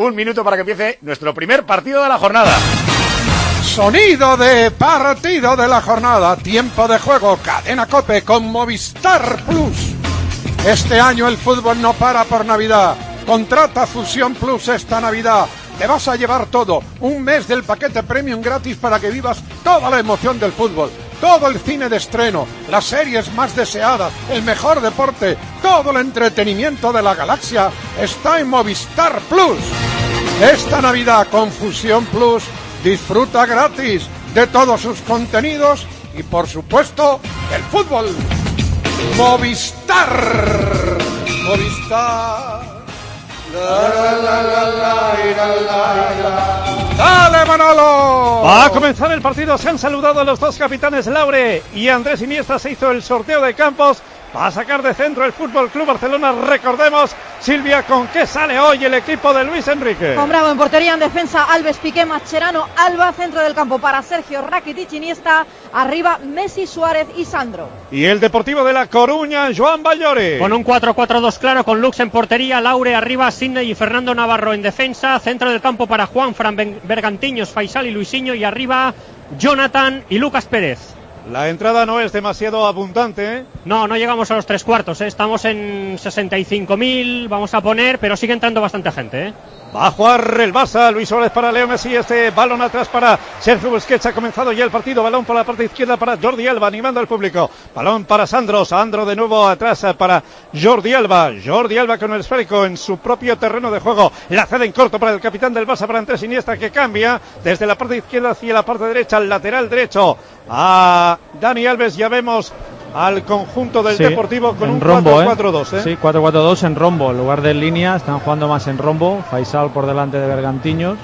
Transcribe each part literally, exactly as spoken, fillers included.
un minuto para que empiece nuestro primer partido de la jornada. Sonido de partido de la jornada, tiempo de juego, Cadena COPE con Movistar Plus. Este año el fútbol no para por Navidad. Contrata Fusión Plus esta Navidad. Te vas a llevar todo, un mes del paquete premium gratis para que vivas toda la emoción del fútbol, todo el cine de estreno, las series más deseadas, el mejor deporte, todo el entretenimiento de la galaxia está en Movistar Plus. Esta Navidad con Fusión Plus disfruta gratis de todos sus contenidos y por supuesto del fútbol. Movistar. Movistar. La, la, la, la, la, la, la, la. ¡Dale, Manolo! Va a comenzar el partido. Se han saludado los dos capitanes Laure y Andrés Iniesta. Se hizo el sorteo de campos. Va a sacar de centro el Fútbol Club Barcelona. Recordemos, Silvia, ¿con qué sale hoy el equipo de Luis Enrique? Con Bravo en portería, en defensa Alves, Piqué, Mascherano, Alba, centro del campo para Sergio, Rakitic, Iniesta, arriba Messi, Suárez y Sandro. Y el Deportivo de La Coruña, Joan Ballore. Con un cuatro cuatro dos claro, con Lux en portería, Laure arriba, Sidney y Fernando Navarro en defensa, centro del campo para Juanfran, Bergantiños, Faisal y Luisinho, y arriba Jonathan y Lucas Pérez. La entrada no es demasiado abundante, ¿eh? No, no llegamos a los tres cuartos, ¿eh? Estamos en sesenta y cinco mil, vamos a poner, pero sigue entrando bastante gente, ¿eh? Va a jugar el Barça, Luis Suárez para Leo Messi, este balón atrás para Sergio Busquets, ha comenzado ya el partido, balón por la parte izquierda para Jordi Alba, animando al público, balón para Sandro, Sandro de nuevo atrás para Jordi Alba, Jordi Alba con el esférico en su propio terreno de juego, la cede en corto para el capitán del Barça, para Andrés Iniesta, que cambia desde la parte izquierda hacia la parte derecha, al lateral derecho, a Dani Alves, ya vemos al conjunto del sí, Deportivo con un cuatro cuatro dos, ¿eh? ¿eh? Sí, cuatro cuatro dos en rombo, en lugar de en línea, están jugando más en rombo. Faisal por delante de Bergantiños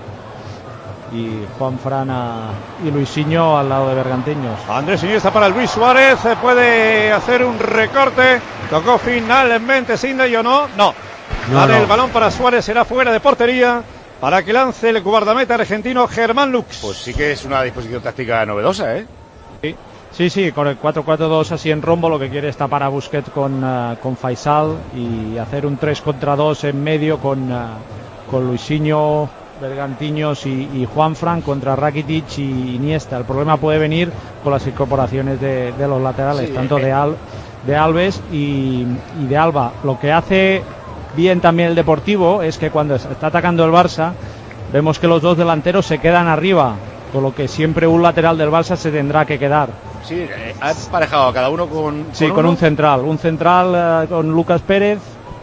y Juanfran a, y Luisinho al lado de Bergantiños. Andrés Iniesta para Luis Suárez, puede hacer un recorte, tocó finalmente Sidney o no, no, no, vale, no. El balón para Suárez será fuera de portería para que lance el guardameta argentino Germán Lux. Pues sí que es una disposición táctica novedosa, ¿eh? Sí. Sí, sí, con el cuatro cuatro dos así en rombo lo que quiere es tapar a Busquets con, uh, con Faisal y hacer un tres contra dos en medio con, uh, con Luisinho, Bergantiños y, y Juanfran contra Rakitic y Iniesta. El problema puede venir con las incorporaciones de, de los laterales, sí, tanto eh. de, Al, de Alves y, y de Alba. Lo que hace bien también el Deportivo es que cuando está atacando el Barça vemos que los dos delanteros se quedan arriba, con lo que siempre un lateral del Barça se tendrá que quedar. Sí, eh, ha emparejado a cada uno con... Sí, con, con un central. Un central uh, con Lucas Pérez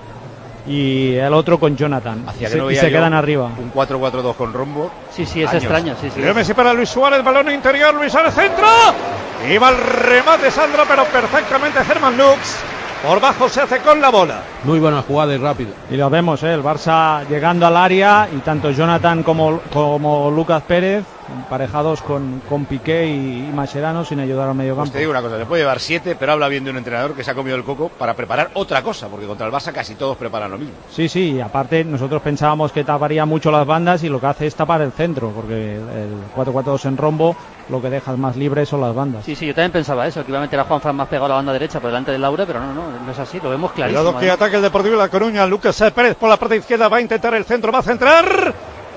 y el otro con Jonathan. Hacia se, no y se quedan arriba. Un cuatro cuatro dos con rombo. Sí, sí, es años. extraño. Sí, sí. Leo Messi para Luis Suárez, balón interior, Luis Suárez, centro. Iba el remate Sandro, pero perfectamente Germán Lux. Por bajo se hace con la bola. Muy buena jugada y rápido. Y lo vemos, ¿eh? El Barça llegando al área y tanto Jonathan como, como Lucas Pérez emparejados con, con Piqué y, y Mascherano sin ayudar al medio campo. Pues te digo una cosa, le puede llevar siete, pero habla bien de un entrenador que se ha comido el coco para preparar otra cosa, porque contra el Barça casi todos preparan lo mismo. Sí, sí, y aparte nosotros pensábamos que taparía mucho las bandas y lo que hace es tapar el centro, porque el cuatro cuatro dos en rombo lo que dejas más libre son las bandas. Sí, sí, yo también pensaba eso, que iba a meter a Juanfran más pegado a la banda derecha por delante de Laure, pero no, no, no es así, lo vemos clarísimo. Cuidado que ataque el Deportivo de La Coruña, Lucas Pérez por la parte izquierda va a intentar el centro, va a centrar.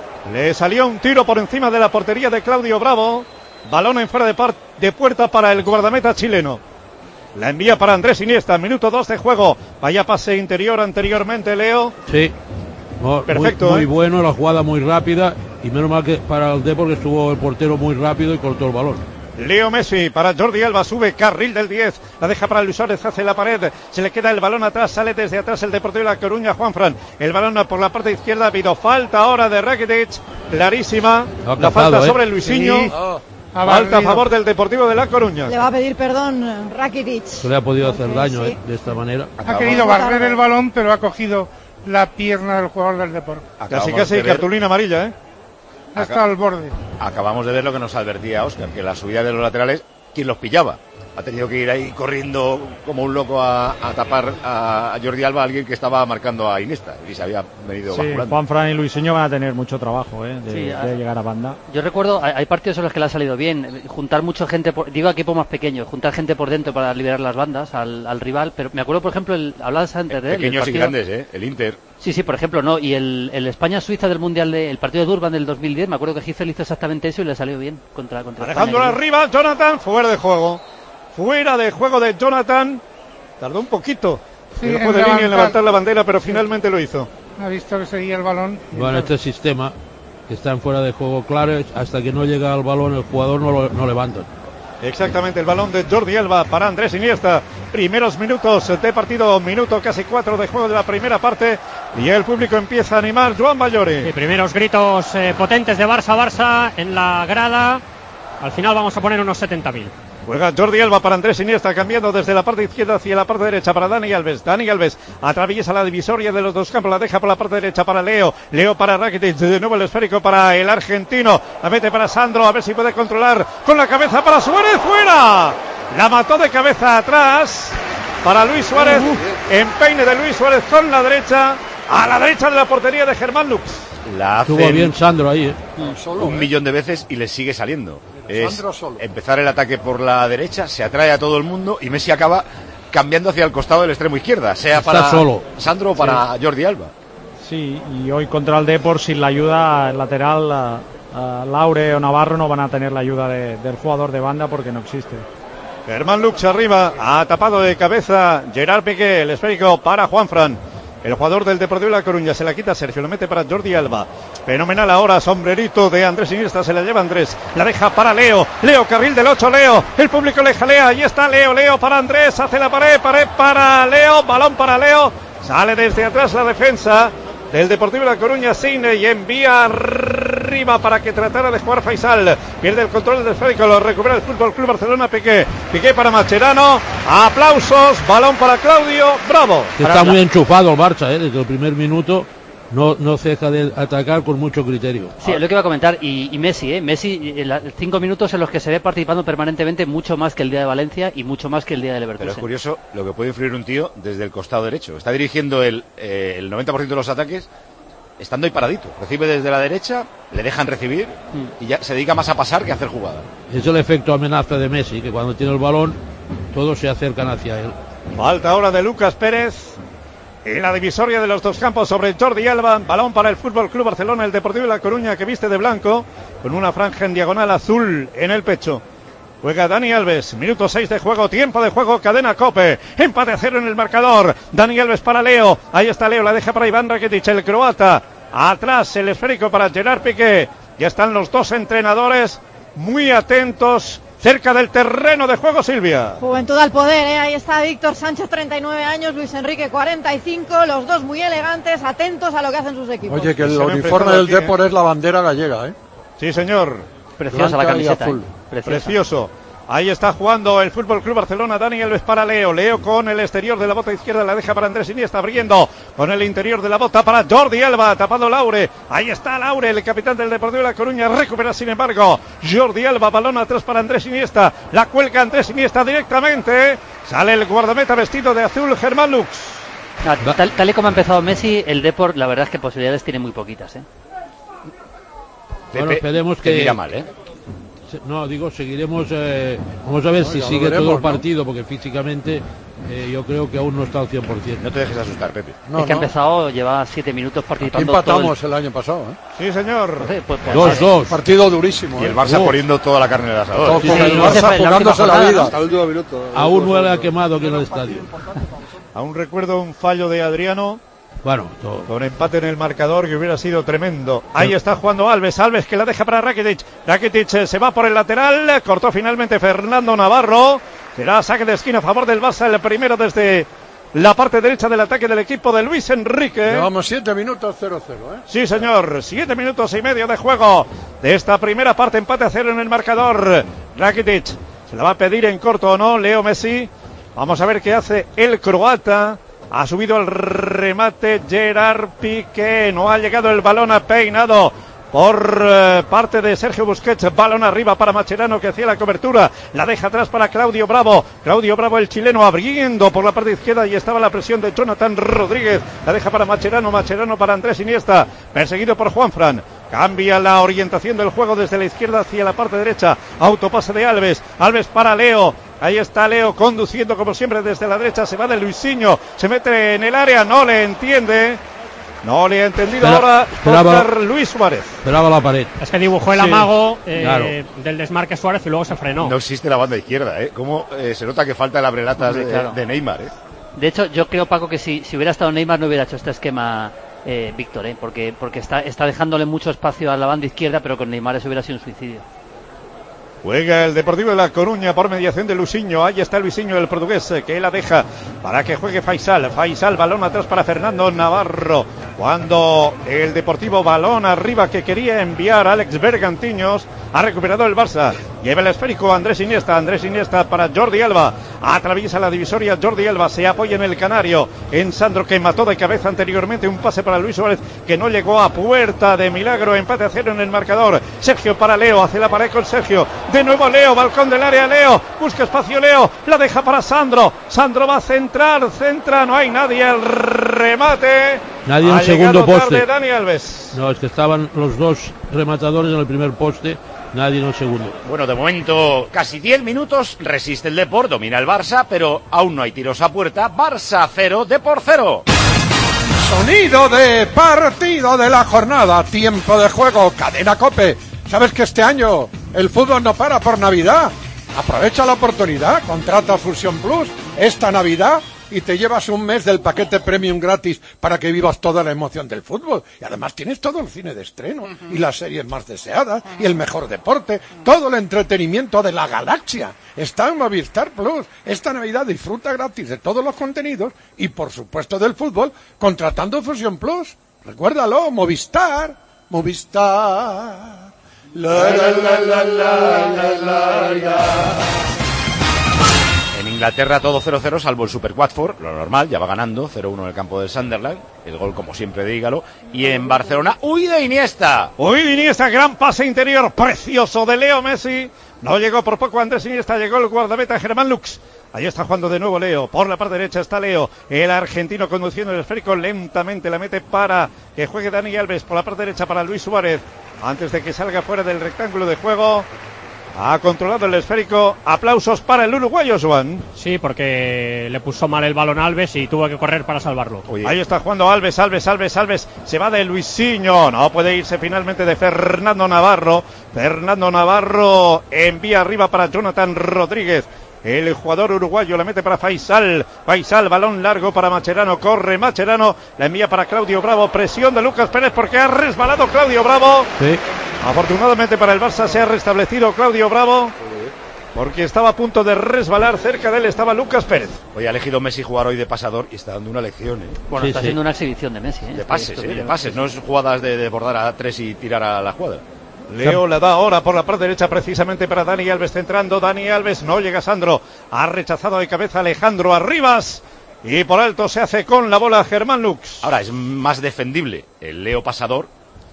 Le salió un tiro por encima de la portería de Claudio Bravo. Balón en fuera de, par- de puerta para el guardameta chileno. La envía para Andrés Iniesta, minuto dos de juego. Vaya pase interior anteriormente, Leo. Sí. No, perfecto. Muy, muy ¿eh? bueno, la jugada muy rápida. Y menos mal que para el Depor que estuvo el portero muy rápido y cortó el balón. Leo Messi para Jordi Alba, sube carril del diez, la deja para Luis Suárez, hace la pared, se le queda el balón atrás, sale desde atrás el Deportivo de La Coruña, Juanfran, el balón por la parte izquierda, ha habido falta ahora de Rakitic, clarísima, la cazado, falta ¿eh? sobre Luisinho, sí. oh. Falta a favor del Deportivo de La Coruña. Le va a pedir perdón Rakitic. Se le ha podido hacer daño sí. eh, de esta manera. Ha querido barrer el balón, pero ha cogido la pierna del jugador del Deportivo. Casi casi de cartulina amarilla, ¿eh? Hasta al borde. Acabamos de ver lo que nos advertía Óscar, que la subida de los laterales, ¿quién los pillaba? Ha tenido que ir ahí corriendo como un loco a, a tapar a, a Jordi Alba, alguien que estaba marcando a Iniesta y se había venido sí, basculando. Juanfran y Luisinho van a tener mucho trabajo ¿eh? de, sí, de llegar a banda. Yo recuerdo, hay partidos en los que le ha salido bien, juntar mucha gente, por, digo a equipos más pequeños, juntar gente por dentro para liberar las bandas al, al rival, pero me acuerdo por ejemplo, el, hablabas antes de él. Pequeños partido, y grandes, ¿eh? El Inter. Sí, sí, por ejemplo, no. Y el, el España-Suiza del Mundial, de, el partido de Durban del dos mil diez, me acuerdo que Gifel hizo exactamente eso y le salió bien contra, contra Alejandro España. arriba, Jonathan, fuera de juego. Fuera de juego de Jonathan. Tardó un poquito. Sí, el en juego de línea en levantar. levantar la bandera, pero finalmente lo hizo. Ha visto que seguía el balón. Bueno, este sistema que están fuera de juego claro, hasta que no llega al balón el jugador no lo no levanta. Exactamente, el balón de Jordi Alba para Andrés Iniesta. Primeros minutos de partido, minuto casi cuatro de juego de la primera parte. Y el público empieza a animar. Joan Bayori. Sí, primeros gritos eh, potentes de Barça-Barça en la grada. Al final vamos a poner unos setenta mil. Juega Jordi Alba para Andrés Iniesta, cambiando desde la parte izquierda hacia la parte derecha para Dani Alves. Dani Alves atraviesa la divisoria de los dos campos, la deja por la parte derecha para Leo. Leo para Rakitic, de nuevo el esférico para el argentino. La mete para Sandro, a ver si puede controlar con la cabeza para Suárez, fuera. La mató de cabeza atrás para Luis Suárez. Empeine de Luis Suárez con la derecha, a la derecha de la portería de Germán Lux. La Estuvo hacen bien Sandro ahí, ¿eh? Solo, un ¿eh? millón de veces y le sigue saliendo. Es Sandro solo. empezar el ataque por la derecha, se atrae a todo el mundo y Messi acaba cambiando hacia el costado del extremo izquierda, sea Está para solo. Sandro o para Jordi Alba. Sí, y hoy contra el Depor, sin la ayuda lateral, a, a Laure o Navarro no van a tener la ayuda de, del jugador de banda porque no existe. Germán Lux arriba, ha tapado de cabeza Gerard Piqué, el esférico para Juanfran. El jugador del Deportivo de La Coruña se la quita Sergio, lo mete para Jordi Alba. Fenomenal ahora, sombrerito de Andrés Iniesta, se la lleva Andrés. La deja para Leo, Leo, carril del ocho, Leo. El público le jalea, ahí está Leo, Leo para Andrés, hace la pared, pared para Leo, balón para Leo. Sale desde atrás la defensa del Deportivo de La Coruña, Cine, y envía arriba para que tratara de jugar Faisal. Pierde el control del esférico, lo recupera el Fútbol Club Barcelona. Piqué, Piqué para Mascherano. Aplausos, balón para Claudio Bravo. Está muy enchufado el Barça, ¿eh? Desde el primer minuto no, no deja de atacar con mucho criterio. Sí, es lo que iba a comentar. Y, y Messi, ¿eh? Messi, eh, la- cinco minutos en los que se ve participando permanentemente, mucho más que el día de Valencia y mucho más que el día de Leverkusen. Pero es curioso lo que puede influir un tío desde el costado derecho. Está dirigiendo el, eh, el noventa por ciento de los ataques estando ahí paradito. Recibe desde la derecha, le dejan recibir y ya se dedica más a pasar que a hacer jugada. Es el efecto amenaza de Messi, que cuando tiene el balón todos se acercan hacia él. Falta ahora de Lucas Pérez. En la divisoria de los dos campos sobre Jordi Alba. Balón para el Fútbol Club Barcelona, el Deportivo de La Coruña, que viste de blanco con una franja en diagonal azul en el pecho. Juega Dani Alves, minuto seis de juego, tiempo de juego, cadena COPE, empate a cero en el marcador. Dani Alves para Leo, ahí está Leo, la deja para Iván Rakitic, el croata. Atrás el esférico para Gerard Piqué. Ya están los dos entrenadores muy atentos cerca del terreno de juego, Silvia. Juventud al poder, ¿eh? Ahí está Víctor Sánchez, treinta y nueve años, Luis Enrique, cuarenta y cinco, los dos muy elegantes, atentos a lo que hacen sus equipos. Oye, que el Se han uniforme enfrentado del aquí, ¿eh? Depor es la bandera gallega, ¿eh? Sí, señor. Preciosa la Blanca y camiseta. azul. ¿eh? Preciosa. Precioso. Ahí está jugando el Fútbol Club Barcelona. Dani Alves para Leo. Leo con el exterior de la bota izquierda. La deja para Andrés Iniesta. Abriendo con el interior de la bota para Jordi Alba. Tapado Laure. Ahí está Laure, el capitán del Deportivo de La Coruña. Recupera sin embargo Jordi Alba. Balón atrás para Andrés Iniesta. La cuelga Andrés Iniesta directamente. Sale el guardameta vestido de azul, Germán Lux. Ah, tal, tal y como ha empezado Messi, el Depor, la verdad es que posibilidades tiene muy poquitas, ¿eh? Bueno, Pepe, esperemos te que... mira mal, ¿eh? Se- No, digo, seguiremos, eh, vamos a ver No, si ya lo sigue veremos, todo el ¿no? partido, porque físicamente eh, yo creo que aún no está al cien por ciento. No te dejes asustar, Pepe. No, es que no. ha empezado, lleva siete minutos Aquí participando. todo empatamos el año pasado, ¿eh? Sí, señor. el... Pues, pues, Dos, dos. Partido durísimo, Y ¿eh? el Barça Oh. poniendo toda la carne en el asador. Todo Sí, con sí, el no se fue Barça en la jugándose última la jornada, vida. ¿no? Hasta el último minuto. Aún huele a quemado aquí en el estadio. Aún recuerdo un fallo de Adriano Bueno, todo. con empate en el marcador que hubiera sido tremendo. Ahí está jugando Alves, Alves que la deja para Rakitic. Rakitic eh, se va por el lateral, cortó finalmente Fernando Navarro. Será saque de esquina a favor del Barça, el primero desde la parte derecha del ataque del equipo de Luis Enrique. Llevamos siete minutos cero cero, ¿eh? Sí, señor, siete minutos y medio de juego de esta primera parte, empate a cero en el marcador. Rakitic se la va a pedir en corto o no, Leo Messi. Vamos a ver qué hace el croata. Ha subido el remate Gerard Piqué. No ha llegado el balón, ha peinado por eh, parte de Sergio Busquets. Balón arriba para Mascherano, que hacía la cobertura. La deja atrás para Claudio Bravo. Claudio Bravo, el chileno, abriendo por la parte izquierda y estaba la presión de Jonathan Rodríguez. La deja para Mascherano. Mascherano para Andrés Iniesta. Perseguido por Juanfran. Cambia la orientación del juego desde la izquierda hacia la parte derecha. Autopase de Alves. Alves para Leo. Ahí está Leo conduciendo como siempre desde la derecha. Se va de Luisinho. Se mete en el área. No le entiende. No le he entendido Espera, ahora esperaba- Óscar Luis Suárez. Esperaba la pared. Es que dibujó el Sí, amago eh, claro. del desmarque Suárez y luego se frenó. No existe la banda izquierda, ¿eh? Cómo eh, se nota que falta el abrelatas Hombre, de, claro. de Neymar, ¿eh? De hecho, yo creo, Paco, que si, si hubiera estado Neymar no hubiera hecho este esquema eh, Víctor, ¿eh? porque, porque está, está dejándole mucho espacio a la banda izquierda, pero con Neymar eso hubiera sido un suicidio. Juega el Deportivo de La Coruña por mediación de Luisinho. Ahí está Luisinho, el portugués, eh, que la deja para que juegue Faisal. Faisal, balón atrás para Fernando Navarro. Cuando el Deportivo, balón arriba que quería enviar Alex Bergantiños, ha recuperado el Barça. Lleva el esférico Andrés Iniesta. Andrés Iniesta para Jordi Alba. Atraviesa la divisoria Jordi Alba. Se apoya en el canario. En Sandro, que mató de cabeza anteriormente. Un pase para Luis Suárez que no llegó a puerta de milagro. Empate a cero en el marcador. Sergio para Leo. Hace la pared con Sergio. De nuevo Leo. Balcón del área. Leo. Busca espacio Leo. La deja para Sandro. Sandro va a centrar. Centra. No hay nadie. El remate. Nadie en Ha el segundo llegado tarde poste. Dani Alves. No, es que estaban los dos rematadores en el primer poste, nadie en el segundo. Bueno, de momento casi diez minutos, resiste el Depor, domina el Barça, pero aún no hay tiros a puerta. Barça cero, Depor cero. Sonido de partido de la jornada, tiempo de juego, Cadena COPE. ¿Sabes que este año el fútbol no para por Navidad? Aprovecha la oportunidad, contrata Fusión Plus esta Navidad y te llevas un mes del paquete premium gratis para que vivas toda la emoción del fútbol. Y además tienes todo el cine de estreno, uh-huh. y las series más deseadas, uh-huh. y el mejor deporte, todo el entretenimiento de la galaxia. Está en Movistar Plus. Esta Navidad disfruta gratis de todos los contenidos y, por supuesto, del fútbol, contratando Fusión Plus. Recuérdalo, Movistar, Movistar. La, la, la, la, la, la, la, la. En Inglaterra todo cero cero salvo el Super Watford, lo normal, ya va ganando cero uno en el campo del Sunderland, el gol como siempre de Ígalo, y en Barcelona, ¡uy de Iniesta! ¡Uy de Iniesta! Gran pase interior precioso de Leo Messi. No llegó por poco Andrés Iniesta, llegó el guardameta Germán Lux. Ahí está jugando de nuevo Leo, por la parte derecha está Leo, el argentino conduciendo el esférico lentamente, la mete para que juegue Dani Alves, por la parte derecha para Luis Suárez, antes de que salga fuera del rectángulo de juego. Ha controlado el esférico. Aplausos para el uruguayo, Joan. Sí, porque le puso mal el balón a Alves y tuvo que correr para salvarlo. Oye. Ahí está jugando Alves, Alves, Alves, Alves. Se va de Luisinho. No puede irse finalmente de Fernando Navarro. Fernando Navarro envía arriba para Jonathan Rodríguez. El jugador uruguayo la mete para Faisal. Faisal, balón largo para Mascherano. Corre Mascherano. La envía para Claudio Bravo. Presión de Lucas Pérez porque ha resbalado Claudio Bravo. Sí. Afortunadamente para el Barça se ha restablecido Claudio Bravo, porque estaba a punto de resbalar. Cerca de él estaba Lucas Pérez. Hoy ha elegido Messi jugar hoy de pasador y está dando una lección, ¿eh? Bueno, Sí, está sí. haciendo una exhibición de Messi, ¿eh? De pases, Esto ¿eh? que- De pases, no es jugadas de desbordar a tres y tirar a la jugada. Leo la da ahora por la parte derecha precisamente para Dani Alves, centrando. Dani Alves, no llega Sandro. Ha rechazado de cabeza Alejandro Arribas. Y por alto se hace con la bola Germán Lux. Ahora, es más defendible el Leo pasador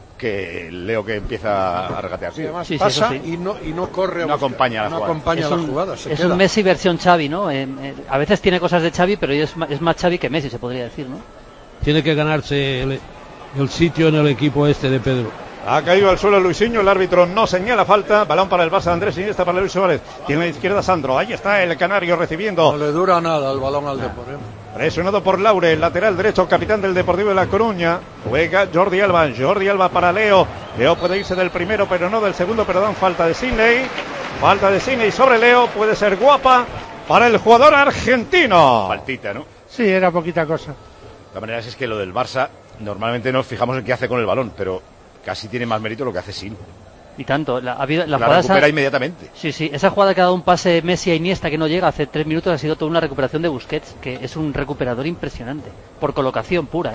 que el Leo que empieza a regatear. Sí, además Sí, sí, pasa eso sí. y no y no corre a No buscar, acompaña la no jugada. acompaña Es la un, jugada, se es queda. un Messi versión Xavi, ¿no? Eh, eh, a veces tiene cosas de Xavi, pero es más, es más Xavi que Messi, se podría decir, ¿no? Tiene que ganarse el, el sitio en el equipo este de Pedro. Ha caído al suelo Luisinho, el árbitro no señala falta. Balón para el Barça, Andrés Iniesta para Luis Suárez. Tiene a la izquierda Sandro. Ahí está el canario recibiendo. No le dura nada el balón al Depor, ¿eh? Presionado por Laure, el lateral derecho, capitán del Deportivo de La Coruña. Juega Jordi Alba. Jordi Alba para Leo. Leo puede irse del primero, pero no del segundo. Perdón, falta de Sidney. Falta de Sidney sobre Leo. Puede ser guapa para el jugador argentino. Faltita, ¿no? Sí, era poquita cosa. De todas maneras es que lo del Barça, normalmente nos fijamos en qué hace con el balón, pero casi tiene más mérito lo que hace Sin. Y tanto. La, ha habido, la La jugada recupera esa- inmediatamente. Sí, sí, esa jugada que ha dado un pase Messi a Iniesta que no llega hace tres minutos ha sido toda una recuperación de Busquets, que es un recuperador impresionante, por colocación pura,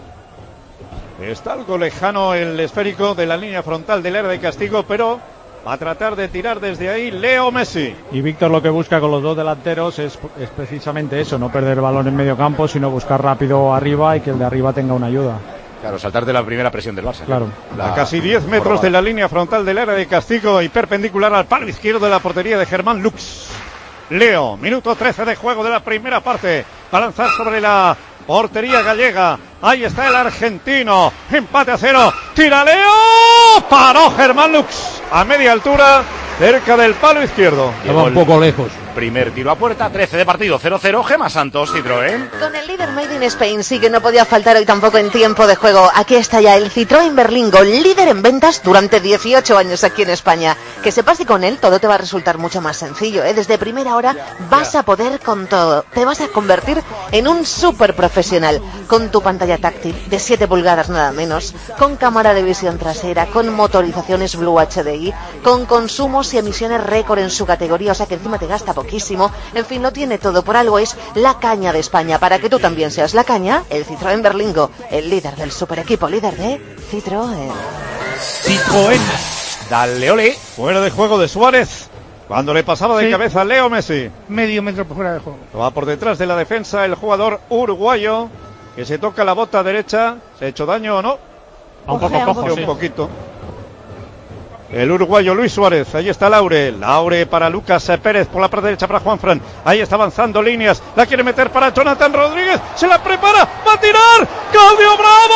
¿eh? Está algo lejano el esférico de la línea frontal del área de castigo, pero va a tratar de tirar desde ahí Leo Messi. Y Víctor lo que busca con los dos delanteros es, es precisamente eso, no perder el balón en medio campo, sino buscar rápido arriba y que el de arriba tenga una ayuda. Claro, saltar de la primera presión del Barça. Claro. A casi diez metros de la línea frontal del área de castigo y perpendicular al palo izquierdo de la portería de Germán Lux. Leo, minuto trece de juego de la primera parte. Va a lanzar sobre la portería gallega. Ahí está el argentino. Empate a cero. Tira Leo. Paró Germán Lux a media altura, cerca del palo izquierdo. Estaba un poco lejos. primer tiro a puerta, trece de partido, cero cero, Gemma Santos, Citroën. Con el líder Made in Spain sí que no podía faltar hoy tampoco en tiempo de juego. Aquí está ya el Citroën Berlingo, líder en ventas durante dieciocho años aquí en España. Que sepas que con él todo te va a resultar mucho más sencillo, ¿eh? Desde primera hora vas a poder con todo. Te vas a convertir en un súper profesional. Con tu pantalla táctil de siete pulgadas nada menos, con cámara de visión trasera, con motorizaciones Blue H D I, con consumos y emisiones récord en su categoría, o sea que encima te gasta poquísimo. En fin, lo tiene todo, por algo es la caña de España. Para que tú también seas la caña, el Citroën Berlingo, el líder del super equipo, líder de Citroën. Citroën. Dale, ole. Fuera de juego de Suárez. Cuando le pasaba de Sí. cabeza a Leo Messi. Medio metro por fuera de juego. Va por detrás de la defensa el jugador uruguayo, que se toca la bota derecha. ¿Se ha hecho daño o no? Un poco Ojea, cojo, Sí, sí. un poquito. El uruguayo Luis Suárez, ahí está Laure, Laure para Lucas Pérez, por la parte derecha para Juanfran, ahí está avanzando líneas, la quiere meter para Jonathan Rodríguez, se la prepara, va a tirar, ¡Claudio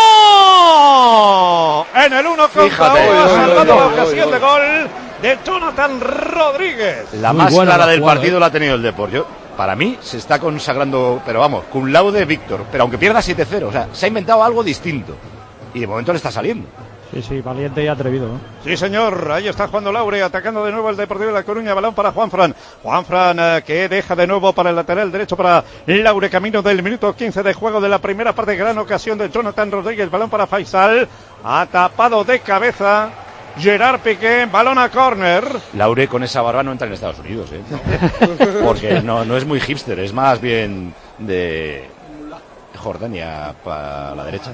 Bravo! En el uno contra Fíjate. uno, ha Uy, uy, salvado uy, la uy, ocasión uy. de gol de Jonathan Rodríguez. La Muy más buena clara la del jugada, partido ¿eh? la ha tenido el Depor. Yo, para mí se está consagrando, pero vamos, cum laude Víctor, pero aunque pierda siete cero, o sea, se ha inventado algo distinto y de momento le está saliendo. Sí, sí, valiente y atrevido, ¿no? Sí, señor, ahí está jugando Laure, atacando de nuevo el Deportivo de La Coruña, balón para Juanfran. Juanfran eh, que deja de nuevo para el lateral derecho para Laure, camino del minuto quince de juego de la primera parte, gran ocasión de Jonathan Rodríguez, balón para Faisal, ha tapado de cabeza Gerard Piqué, balón a córner. Laure con esa barba no entra en Estados Unidos, ¿eh? Porque no, no es muy hipster, es más bien de Jordania para la derecha.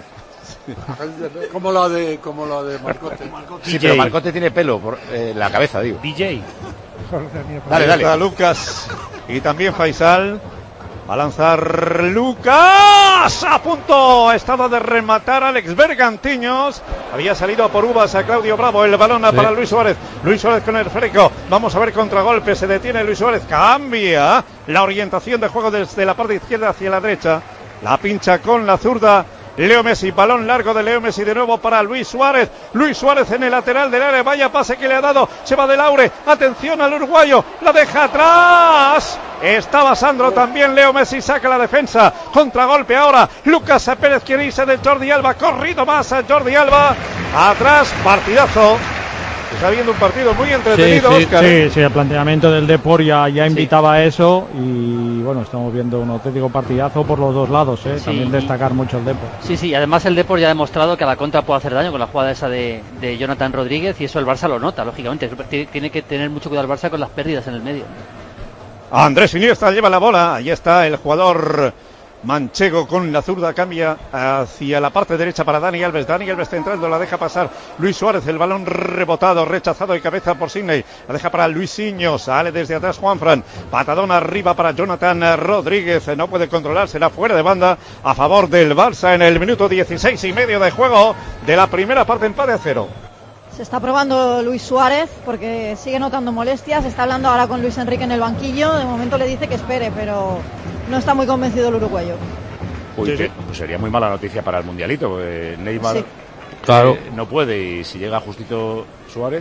Como la de, como la de Marcote. Sí, pero Marcote tiene pelo por eh, la cabeza, digo. D J. Dale, Ahí dale. está Lucas y también Faisal. Va a lanzar Lucas. A punto. Estaba de rematar Alex Bergantiños. Había salido a por uvas a Claudio Bravo. El balón Sí. para Luis Suárez. Luis Suárez con el freco. Vamos a ver contragolpe. Se detiene Luis Suárez. Cambia la orientación de juego desde la parte izquierda hacia la derecha. La pincha con la zurda Leo Messi, balón largo de Leo Messi de nuevo para Luis Suárez. Luis Suárez en el lateral del área, vaya pase que le ha dado, se va de Laure, atención al uruguayo, la deja atrás. Estaba Sandro también, Leo Messi saca la defensa, contragolpe ahora, Lucas Pérez quiere irse de Jordi Alba, corrido más a Jordi Alba, atrás, partidazo. Está viendo un partido muy entretenido, Sí, sí, Óscar. Sí, sí, el planteamiento del Depor ya, ya invitaba a eso y bueno, estamos viendo un auténtico partidazo por los dos lados, ¿eh? Sí. También destacar mucho el Depor. Sí, sí, además el Depor ya ha demostrado que a la contra puede hacer daño con la jugada esa de, de Jonathan Rodríguez y eso el Barça lo nota, lógicamente. Tiene, tiene que tener mucho cuidado el Barça con las pérdidas en el medio. Andrés Iniesta lleva la bola, ahí está el jugador manchego con la zurda, cambia hacia la parte derecha para Dani Alves, Dani Alves centrando, la deja pasar Luis Suárez, el balón rebotado, rechazado de cabeza por Sidney, la deja para Luisinho, sale desde atrás Juanfran, patadón arriba para Jonathan Rodríguez, no puede controlar, será fuera de banda a favor del Barça en el minuto dieciséis y medio de juego de la primera parte, empate a cero. Se está probando Luis Suárez porque sigue notando molestias. Está hablando ahora con Luis Enrique en el banquillo. De momento le dice que espere, pero no está muy convencido el uruguayo. Uy, Sí, que, sí. pues sería muy mala noticia para el Mundialito, porque Neymar Sí. Claro. eh, no puede y si llega justito Suárez,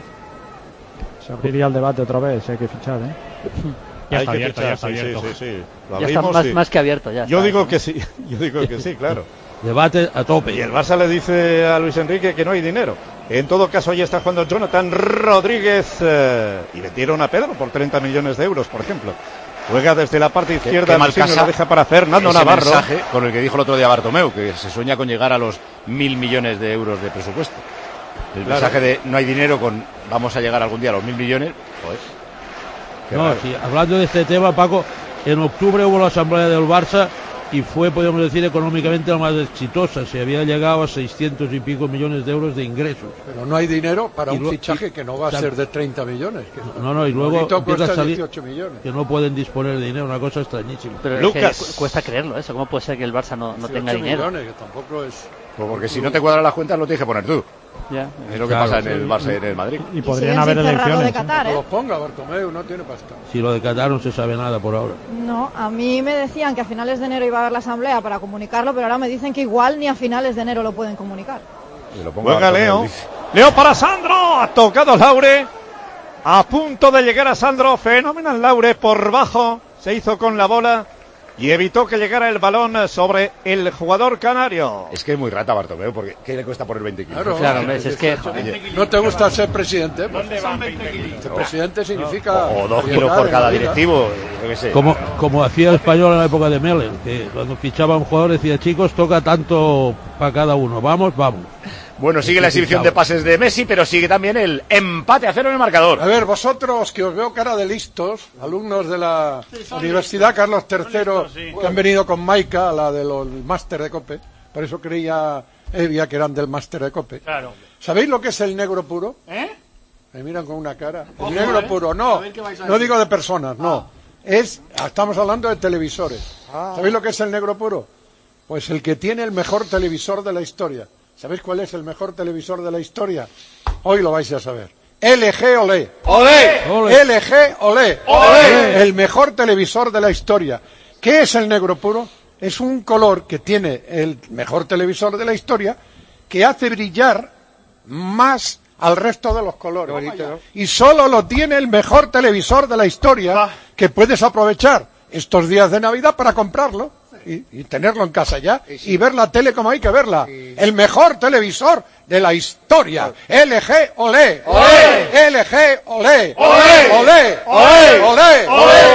Se abriría el debate otra vez, hay que fichar, ¿eh? Ya Hay está que abierto, fichar, ya está sí, abierto. sí, sí, sí. Lo Ya está abrimos, más, sí. más que abierto ya. Yo está. digo que sí, yo digo que sí, claro. Debate a tope. Y el Barça le dice a Luis Enrique que no hay dinero. En todo caso, ahí está jugando Jonathan Rodríguez eh, y vendieron a Pedro por treinta millones de euros, por ejemplo. Juega desde la parte izquierda, qué mal Luisinho casa la deja para Fernando ese Navarro. mensaje con el que dijo el otro día Bartomeu, que se sueña con llegar a los mil millones de euros de presupuesto. El Claro. mensaje de no hay dinero con vamos a llegar algún día a los mil millones, joder. Qué No, raro. sí, hablando de este tema, Paco, en octubre hubo la asamblea del Barça y fue, podemos decir, económicamente la más exitosa. Se había llegado a seiscientos y pico millones de euros de ingresos. Pero no hay dinero para Y un lo- fichaje que no va a y- ser de treinta millones. Que No, no, y luego Bonito empieza a cuesta salir dieciocho millones. que no pueden disponer de dinero, una cosa extrañísima. Pero Lucas. es que cu- cuesta creerlo eso. ¿Cómo puede ser que el Barça no, no tenga dieciocho dinero? millones, que tampoco es... Pues porque si no te cuadran las cuentas lo tienes que poner tú. Ya. Es lo que Claro, pasa en sí. el Barça y en el Madrid. Y Y podrían siguen haber sin cerrar lo de elecciones. ¿eh? Qatar, Que ¿eh? los ponga Bartomeu, no tiene pasta. Si lo de Qatar no se sabe nada por ahora. No, a mí me decían que a finales de enero iba a haber la asamblea para comunicarlo, pero ahora me dicen que igual ni a finales de enero lo pueden comunicar. Que lo ponga Juega Bartomeu, Leo. dice. Leo para Sandro. Ha tocado Laure. A punto de llegar a Sandro, fenomenal Laure por bajo, se hizo con la bola y evitó que llegara el balón sobre el jugador canario. Es que es muy rata Bartomeu, porque ¿qué le cuesta poner veinte kilos? Claro, claro, ves, es que... ¿No te gusta ser presidente? Pues, ser presidente significa... O, o dos kilos por cada directivo, yo qué sé. Como, como hacía el Español en la época de Melen, que cuando fichaba un jugador decía, chicos, toca tanto para cada uno, vamos, vamos. Bueno, sigue la exhibición de pases de Messi, pero sigue también el empate a cero en el marcador. A ver, vosotros que os veo cara de listos, alumnos de la sí, Universidad listos. Carlos tercero, listos, sí. que han venido con Maika, la de los máster de COPE, por eso creía Evia que eran del máster de COPE. Claro. ¿Sabéis lo que es el negro puro? ¿Eh? Me miran con una cara. El Ojo, negro eh. puro, no, no digo de personas, no. Ah. Es, estamos hablando de televisores. Ah. ¿Sabéis lo que es el negro puro? Pues el que tiene el mejor televisor de la historia. ¿Sabéis cuál es el mejor televisor de la historia? Hoy lo vais a saber. L G Olé. ¡Olé! L G Olé. ¡Olé! El mejor televisor de la historia. ¿Qué es el negro puro? Es un color que tiene el mejor televisor de la historia que hace brillar más al resto de los colores. Bonito, ¿no? Y solo lo tiene el mejor televisor de la historia ah. que puedes aprovechar estos días de Navidad para comprarlo. Y, y tenerlo en casa ya sí, sí. y ver la tele como hay que verla. Sí. El mejor televisor de la historia. L G Olé. Olé. L G Olé. Olé. Olé. Olé. Olé.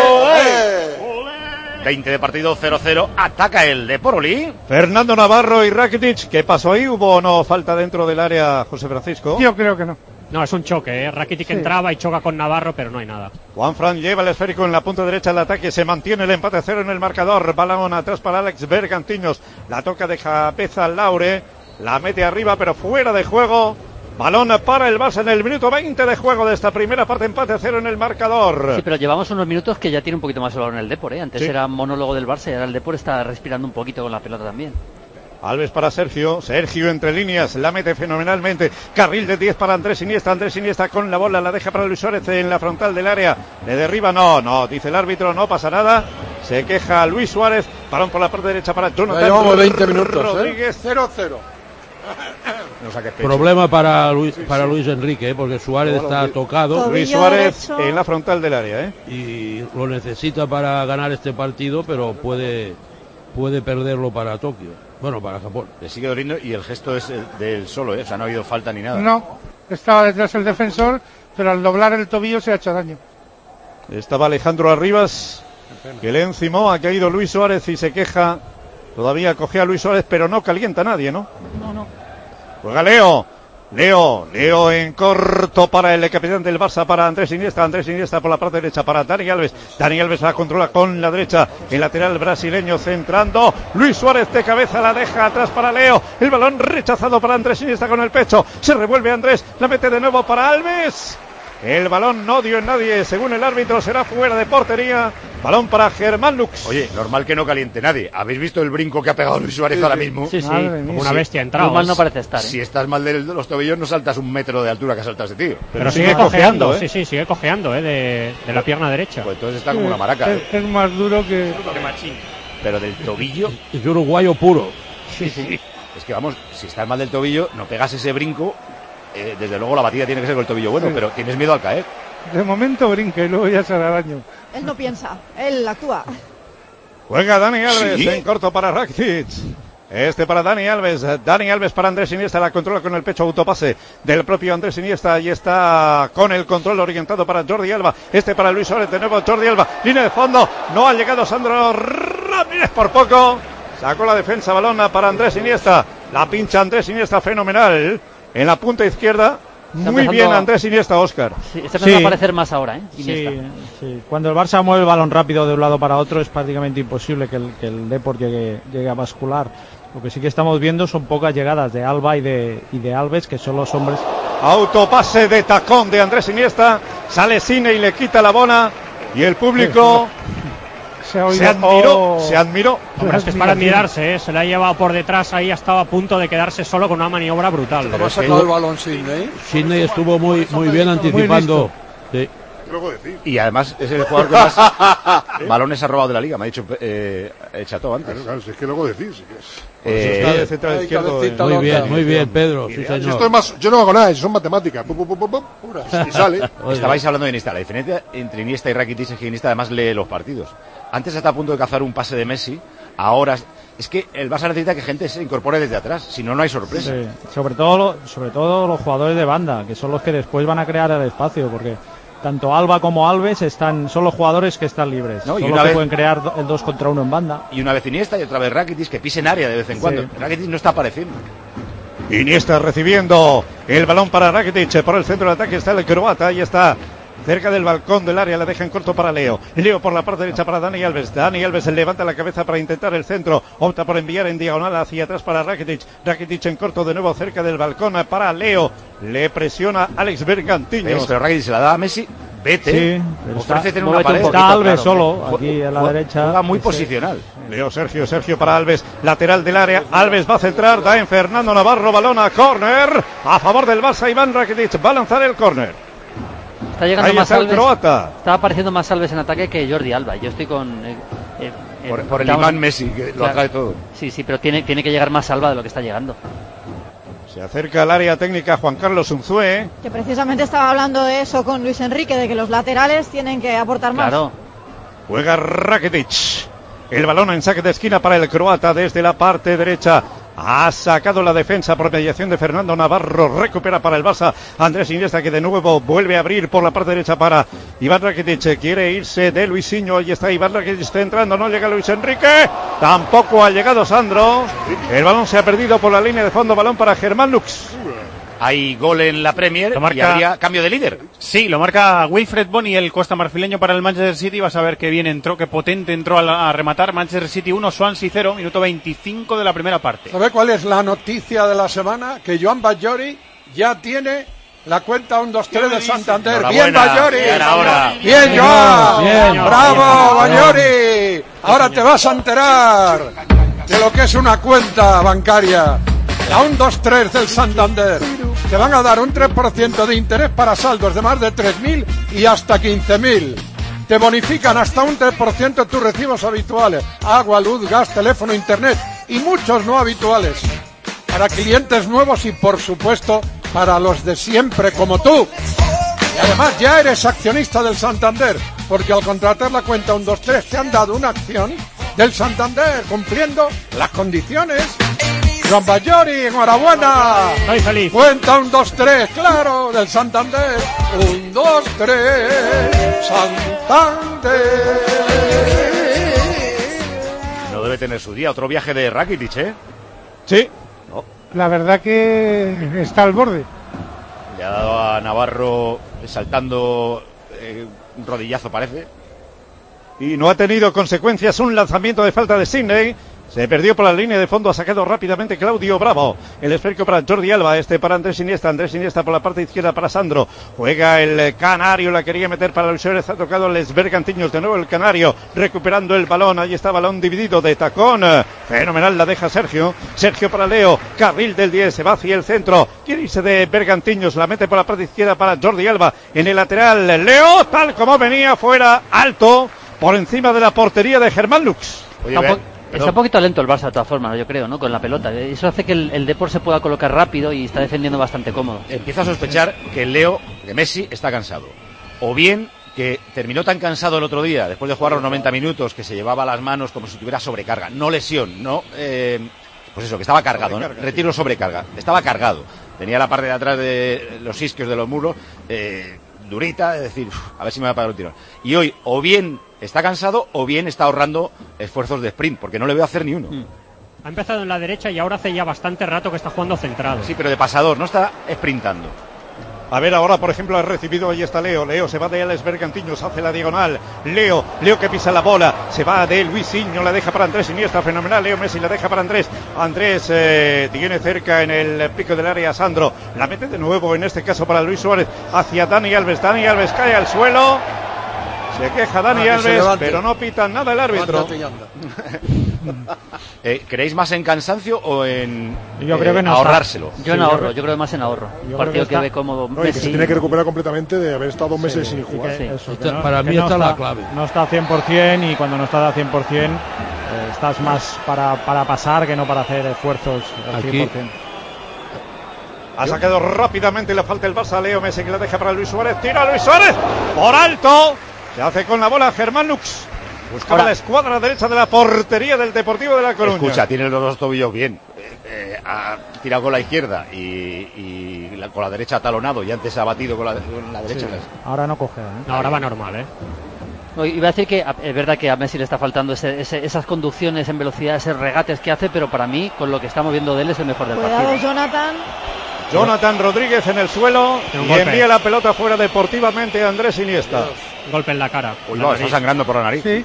Olé. veinte de partido, cero cero. Ataca el Deporoli. Fernando Navarro y Rakitic. ¿Qué pasó ahí? ¿Hubo o no falta dentro del área, José Francisco? Yo creo que no. No, es un choque, ¿eh? Rakitic sí. entraba y choca con Navarro, pero no hay nada. Juanfran lleva el esférico en la punta derecha del ataque, se mantiene el empate a cero en el marcador. Balón atrás para Alex Bergantiños, la toca de cabeza Laure, la mete arriba pero fuera de juego. Balón para el Barça en el minuto veinte de juego de esta primera parte, empate a cero en el marcador. Sí, pero llevamos unos minutos que ya tiene un poquito más el balón el Depor, ¿eh? Antes sí. era monólogo del Barça y ahora el Depor está respirando un poquito con la pelota también. Alves para Sergio, Sergio entre líneas, la mete fenomenalmente, carril de diez para Andrés Iniesta, Andrés Iniesta con la bola, la deja para Luis Suárez en la frontal del área, le derriba, no, no, dice el árbitro, no pasa nada, se queja Luis Suárez, balón por la parte derecha para Jonathan llevamos veinte minutos, Rodríguez, ¿eh? cero cero. No Problema para Luis, para Luis Enrique, ¿eh? porque Suárez está tocado. Luis Suárez en la frontal del área, ¿eh? Y lo necesita para ganar este partido, pero puede, puede perderlo para Tokio. Bueno, para Japón. Le sigue doliendo y el gesto es del solo, ¿eh? O sea, no ha habido falta ni nada. No, estaba detrás el defensor, pero al doblar el tobillo se ha hecho daño. Estaba Alejandro Arribas, que le encimó, ha caído Luis Suárez y se queja. Todavía cogía a Luis Suárez, pero no calienta a nadie, ¿no? No, no. Juega Leo. Leo, Leo en corto para el capitán del Barça, para Andrés Iniesta, Andrés Iniesta por la parte derecha para Dani Alves, Dani Alves la controla con la derecha, el lateral brasileño centrando, Luis Suárez de cabeza la deja atrás para Leo, el balón rechazado para Andrés Iniesta con el pecho, se revuelve Andrés, la mete de nuevo para Alves, el balón no dio en nadie, según el árbitro será fuera de portería, balón para Germán Lux. Oye, normal que no caliente nadie. ¿Habéis visto el brinco que ha pegado Luis Suárez sí, ahora mismo? Sí, sí, como una bestia entrado. Muy mal no parece estar, ¿eh? Si estás mal de los tobillos no saltas un metro de altura que saltas de tío. Pero, Pero sigue, sigue cojeando, cojeando, ¿eh? Sí, sí, sigue cojeando, ¿eh? De, de la pierna derecha. Pues entonces está como una maraca, ¿eh? Es, es más duro que... Pero del tobillo... Es uruguayo puro. Sí, sí. Es que vamos, si estás mal del tobillo, no pegas ese brinco. Eh, desde luego la batida tiene que ser con el tobillo bueno, sí. pero tienes miedo al caer. De momento brinca y luego ya se hará daño. Él no piensa, él actúa. Juega Dani Alves ¿Sí? en corto para Rakitic. Este para Dani Alves. Dani Alves para Andrés Iniesta. La controla con el pecho, autopase del propio Andrés Iniesta. Y está con el control orientado para Jordi Alba. Este para Luis Suárez. De nuevo Jordi Alba. Línea de fondo. No ha llegado Sandro Ramírez por poco. Sacó la defensa, balón para Andrés Iniesta. La pincha Andrés Iniesta fenomenal. En la punta izquierda. Está Muy bien Andrés Iniesta, Óscar. Sí, está empezando sí. a aparecer más ahora, ¿eh? Iniesta. Sí, sí. Cuando el Barça mueve el balón rápido de un lado para otro es prácticamente imposible que el, que el Depor llegue, llegue a bascular. Lo que sí que estamos viendo son pocas llegadas de Alba y de, y de Alves, que son los hombres. Autopase de tacón de Andrés Iniesta. Sale Cine y le quita la bola. Y el público... Se, se admiró, oh. se admiró. Hombre, es que es para admirarse, ¿eh? Se la ha llevado por detrás, ahí estaba a punto de quedarse solo con una maniobra brutal. ¿Cómo ha sacado el balón Sidney? Sidney estuvo muy, muy bien anticipando. Sí. ¿Qué luego decís? Y además es el jugador que más balones ha robado de la liga, me ha dicho eh, el Chato antes. Claro, claro, si es que luego decís. Si es. Eh, está de central izquierdo. Eh, muy bien, muy bien, Pedro. Sí, señor. Si esto es más, yo no hago nada, son matemáticas. Pum, pum, pum, pum, pum, puras, y sale. Estabais hablando de Iniesta. La diferencia entre Iniesta y Rakitic es que Iniesta además lee los partidos. Antes está a punto de cazar un pase de Messi, ahora es que el Barça necesita que gente se incorpore desde atrás, si no, no hay sorpresa. Sí, sobre todo, lo, sobre todo los jugadores de banda, que son los que después van a crear el espacio, porque tanto Alba como Alves están, son los jugadores que están libres, no, son y los una que vez, pueden crear el dos contra uno en banda. Y una vez Iniesta y otra vez Rakitic, que pisen área de vez en cuando. Sí. Rakitic no está apareciendo. Iniesta recibiendo el balón para Rakitic, por el centro del ataque está el croata, ahí está. Cerca del balcón del área, la deja en corto para Leo. Leo por la parte derecha para Dani Alves. Dani Alves levanta la cabeza para intentar el centro. Opta por enviar en diagonal hacia atrás para Rakitic. Rakitic en corto de nuevo cerca del balcón para Leo. Le presiona Alex Bergantiños. Pero Rakitic se la da a Messi. Vete. Sí, ofrece está, tener una pared. Está poquito, Alves claro, solo, aquí a la juega, derecha. Juega muy posicional. Leo Sergio, Sergio para Alves. Lateral del área. Alves va a centrar. Da en Fernando Navarro. Balón a córner. A favor del Barça. Iván Rakitic va a lanzar el córner. Está llegando Ahí más está el Alves. croata. Está apareciendo más Alves en ataque que Jordi Alba. Yo estoy con. Eh, eh, por, por el imán Messi, que lo claro, atrae todo. Sí, sí, pero tiene, tiene que llegar más Alba de lo que está llegando. Se acerca al área técnica Juan Carlos Unzué. Que precisamente estaba hablando de eso con Luis Enrique, de que los laterales tienen que aportar más. Claro. Juega Rakitic. El balón en saque de esquina para el croata desde la parte derecha. Ha sacado la defensa por mediación de Fernando Navarro. Recupera para el Barça Andrés Iniesta, que de nuevo vuelve a abrir por la parte derecha para Iván Rakitic. Quiere irse de Luisinho. Ahí está Iván Rakitic, está entrando. No llega Luis Enrique. Tampoco ha llegado Sandro. El balón se ha perdido por la línea de fondo. Balón para Germán Lux. Hay gol en la Premier marca, y habría cambio de líder. Sí, lo marca Wilfred Bony, el costa marfileño para el Manchester City. Vas a ver qué bien entró, qué potente entró a, a rematar. Manchester City uno, Swansea cero, minuto veinticinco de la primera parte. ¿Sabe cuál es la noticia de la semana? Que Joan Bajori ya tiene la cuenta uno dos tres de Santander. Bien, Bajori. Bien, ahora. Bien, Joan. Bien, bravo, Bajori. Ahora te vas a enterar de lo que es una cuenta bancaria. La uno dos tres del Santander. Te van a dar un tres por ciento de interés para saldos de más de tres mil y hasta quince mil. Te bonifican hasta un tres por ciento tus recibos habituales. Agua, luz, gas, teléfono, internet y muchos no habituales. Para clientes nuevos y por supuesto para los de siempre como tú. Y además ya eres accionista del Santander, porque al contratar la cuenta uno dos tres te han dado una acción del Santander cumpliendo las condiciones. Juan Bajori, enhorabuena. Estoy feliz. Cuenta un, dos, tres, claro, del Santander. Un, dos, tres, Santander. No debe tener su día. Otro viaje de Rakitic, ¿eh? Sí. No. La verdad que está al borde. Le ha dado a Navarro saltando eh, un rodillazo, parece. Y no ha tenido consecuencias un lanzamiento de falta de Sidney. Se perdió por la línea de fondo, ha sacado rápidamente Claudio Bravo. El esférico para Jordi Alba, este para Andrés Iniesta. Andrés Iniesta por la parte izquierda para Sandro. Juega el Canario, la quería meter para Luis Suárez. Ha tocado Les Bergantiños, de nuevo el Canario. Recuperando el balón, ahí está balón dividido de tacón. Fenomenal, la deja Sergio. Sergio para Leo, carril del diez, se va hacia el centro. Quiere irse de Bergantiños, la mete por la parte izquierda para Jordi Alba. En el lateral, Leo, tal como venía, fuera, alto, por encima de la portería de Germán Lux. Oye, Tampoco... ve- Está un poquito lento el Barça de todas formas, yo creo, ¿no? Con la pelota. Eso hace que el, el Depor se pueda colocar rápido y está defendiendo bastante cómodo. Empieza a sospechar que Leo, que Messi, está cansado. O bien que terminó tan cansado el otro día, después de jugar los noventa minutos, que se llevaba las manos como si tuviera sobrecarga. No lesión, no... Eh, pues eso, que estaba cargado, ¿no? Retiro sobrecarga. Estaba cargado. Tenía la parte de atrás de los isquios de los muros eh, durita, es decir, uf, a ver si me va a pagar un tirón. Y hoy, o bien está cansado o bien está ahorrando esfuerzos de sprint, porque no le veo hacer ni uno. Mm. Ha empezado en la derecha y ahora hace ya bastante rato que está jugando centrado. Sí, pero de pasador, no está sprintando. A ver, ahora por ejemplo ha recibido, ahí está Leo, Leo se va de Alex Bergantiños, hace la diagonal, Leo, Leo que pisa la bola, se va de Luisinho, la deja para Andrés Iniesta, fenomenal, Leo Messi la deja para Andrés, Andrés eh, tiene cerca en el pico del área a Sandro, la mete de nuevo en este caso para Luis Suárez, hacia Dani Alves, Dani Alves cae al suelo, se queja Dani ah, Alves, pero no pita nada el árbitro. Eh, ¿Creéis más en cansancio o en Yo eh, creo que no ahorrárselo? Yo Sí, en yo ahorro, creo- yo creo más en ahorro. Yo Partido creo que, que está- ve como No, y que Messi. se tiene que recuperar completamente de haber estado meses sin Y que jugar. Sí. eso, que Esta- no- para que mí no está la está- clave. No está al cien por ciento y cuando no está al cien por ciento eh, estás más para, para pasar que no para hacer esfuerzos al Aquí- cien por ciento. Ha sacado rápidamente, le falta el Barça a Leo Messi, que la deja para Luis Suárez. Tira Luis Suárez por alto. Se hace con la bola Germán Lux. Buscaba Ahora- la escuadra derecha de la portería del Deportivo de La Coruña. Escucha, tiene los dos tobillos bien. Eh, eh, ha tirado con la izquierda y, y la- con la derecha atalonado y antes ha batido con la, con la derecha. Ahora no coge, ¿eh? No, ahora va normal, ¿eh? No, iba a decir que a- es verdad que a Messi le está faltando ese- ese- esas conducciones en velocidad, esos regates que hace, pero para mí, con lo que estamos viendo de él, es el mejor del Cuidado, partido. Jonathan. Jonathan Rodríguez en el suelo Un y golpe. envía la pelota fuera deportivamente a Andrés Iniesta. Golpe en la cara. Uy, La va, nariz. está sangrando por la nariz. Sí,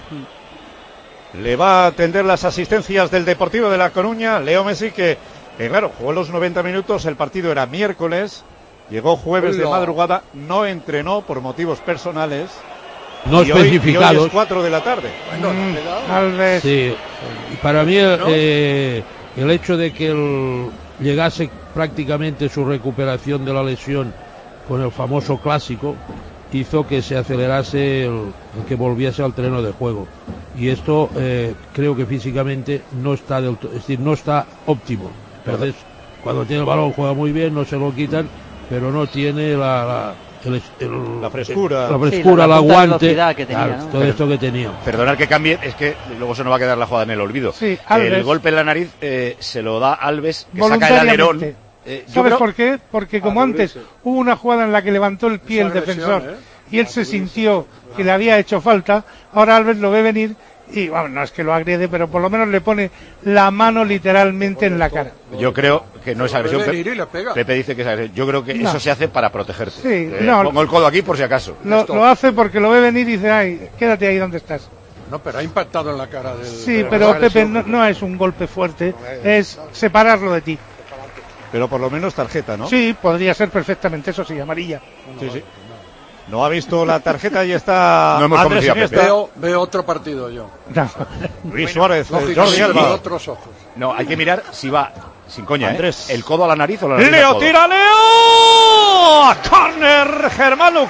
Le va a atender las asistencias del Deportivo de La Coruña. Leo Messi que, que claro, jugó los noventa minutos, el partido era miércoles, llegó jueves de Hola. madrugada, no entrenó por motivos personales. No y hoy- y hoy especificados. es cuatro de la tarde. tal vez. Sí, y para mí el, eh, el hecho de que él llegase prácticamente su recuperación de la lesión con el famoso clásico hizo que se acelerase el, el que volviese al terreno de juego, y esto eh, creo que físicamente no está del to- es decir, no está óptimo. Entonces, cuando tiene el balón juega muy bien, no se lo quitan, pero no tiene la, la, el- el- La frescura. la Sí, frescura, la- la el punta de aguante, velocidad que tenía, claro, ¿no? todo esto que tenía. Perdonad que cambie, es que luego se nos va a quedar la jugada en el olvido. Sí, Alves. El golpe en la nariz eh, se lo da Alves, que saca el alerón. Voluntariamente. Eh, yo ¿Sabes creo- por qué? Porque como antes hubo una jugada en la que levantó el pie Esa el agresión, defensor ¿eh? y él se sintió que le había hecho falta, ahora Alves lo ve venir y, bueno, no es que lo agrede, pero por lo menos le pone la mano literalmente en la cara. Yo creo que no es agresión. Puede Pe- venir y le pega. Pepe dice que es agresión. Yo creo que No. eso se hace para protegerte. Sí, Eh, no. pongo el codo aquí por si acaso. Lo, Esto- lo hace porque lo ve venir y dice, ay, quédate ahí donde estás. No, pero ha impactado en la cara del. Sí, del pero agresivo. Pepe, no, no es un golpe fuerte, es separarlo de ti. Pero por lo menos tarjeta, ¿no? Sí, podría ser perfectamente, eso sí, amarilla. sí, sí. No ha visto la tarjeta y está No hemos Andrés convencido a Iniesta. Pepe. Veo, veo otro partido yo. No. Luis Suárez, Lógicamente, Jordi y Alba. otros ojos. No, hay que mirar si va, sin coña, Andrés. ¿eh? El codo a la nariz o la nariz al Leo codo. tira Leo. Corner Germán Lux.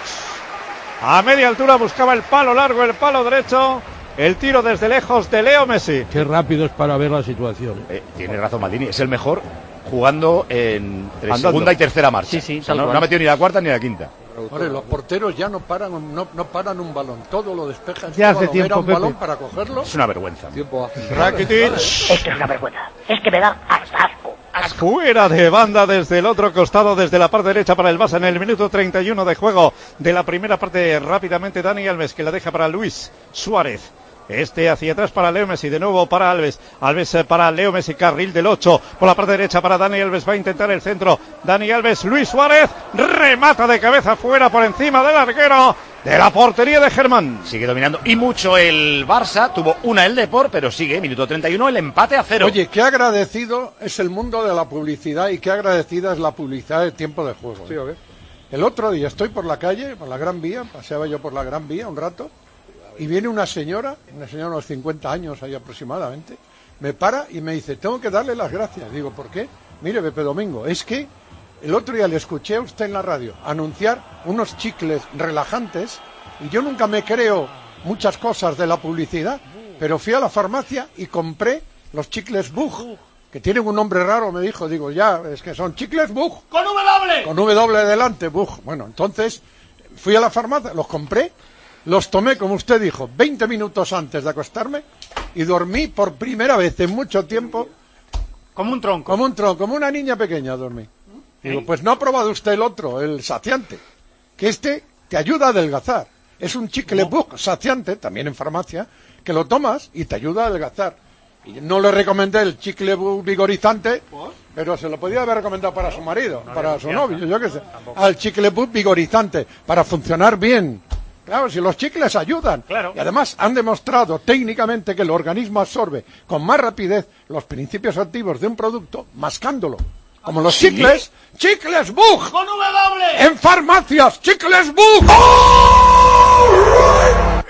A media altura buscaba el palo largo, el palo derecho. El tiro desde lejos de Leo Messi. Qué rápido es para ver la situación. Eh, tiene razón Maldini, es el mejor jugando en entre Andando. segunda y tercera marcha. Sí, sí, O sea, tal no, cual. no ha metido ni la cuarta ni la quinta. Hombre, los porteros ya no paran, un- no, no paran un balón, todo lo despejan. Ya Todo hace balón. tiempo, Era un Pepe. balón para cogerlo. Es una vergüenza. Tiempo hace. Rakitic. Es que es una vergüenza. Es que me da hasta asco. Fuera de banda desde el otro costado, desde la parte derecha para el Barça en el minuto treinta y uno de juego de la primera parte. Rápidamente Dani Alves, que la deja para Luis Suárez. Este hacia atrás para Leo Messi, de nuevo para Alves. Alves eh, para Leo Messi, carril del ocho. Por la parte derecha para Dani Alves, va a intentar el centro. Dani Alves, Luis Suárez, remata de cabeza fuera por encima del arquero de la portería de Germán. Sigue dominando y mucho el Barça. Tuvo una el Depor, pero sigue, minuto treinta y uno, el empate a cero. Oye, qué agradecido es el mundo de la publicidad y qué agradecida es la publicidad de tiempo de juego. Sí, a ver. El otro día estoy por la calle, por la Gran Vía, paseaba yo por la Gran Vía un rato, y viene una señora, una señora de unos cincuenta años ahí aproximadamente, me para y me dice, tengo que darle las gracias. Digo, ¿por qué? Mire, Pepe Domingo, es que el otro día le escuché a usted en la radio anunciar unos chicles relajantes, y yo nunca me creo muchas cosas de la publicidad, pero fui a la farmacia y compré los chicles Bug, que tienen un nombre raro, me dijo, digo, ya, es que son chicles Bug. ¡Con W! Con W delante, Bug. Bueno, entonces fui a la farmacia, los compré, los tomé, como usted dijo, veinte minutos antes de acostarme y dormí por primera vez en mucho tiempo. Como un tronco. Como un tronco, como una niña pequeña dormí. Digo, pues no ha probado usted el otro, el saciante, que este te ayuda a adelgazar. Es un chicle Bug saciante, también en farmacia, que lo tomas y te ayuda a adelgazar. Y no le recomendé el chicle Bug vigorizante, pero se lo podía haber recomendado para su marido, para su novio, yo qué sé. Al chicle Bug vigorizante, para funcionar bien. Claro, si los chicles ayudan. Claro. Y además han demostrado técnicamente que el organismo absorbe con más rapidez los principios activos de un producto mascándolo. Como los ¿Sí? chicles, chicles Bug. ¡Con W! En farmacias, chicles Bug.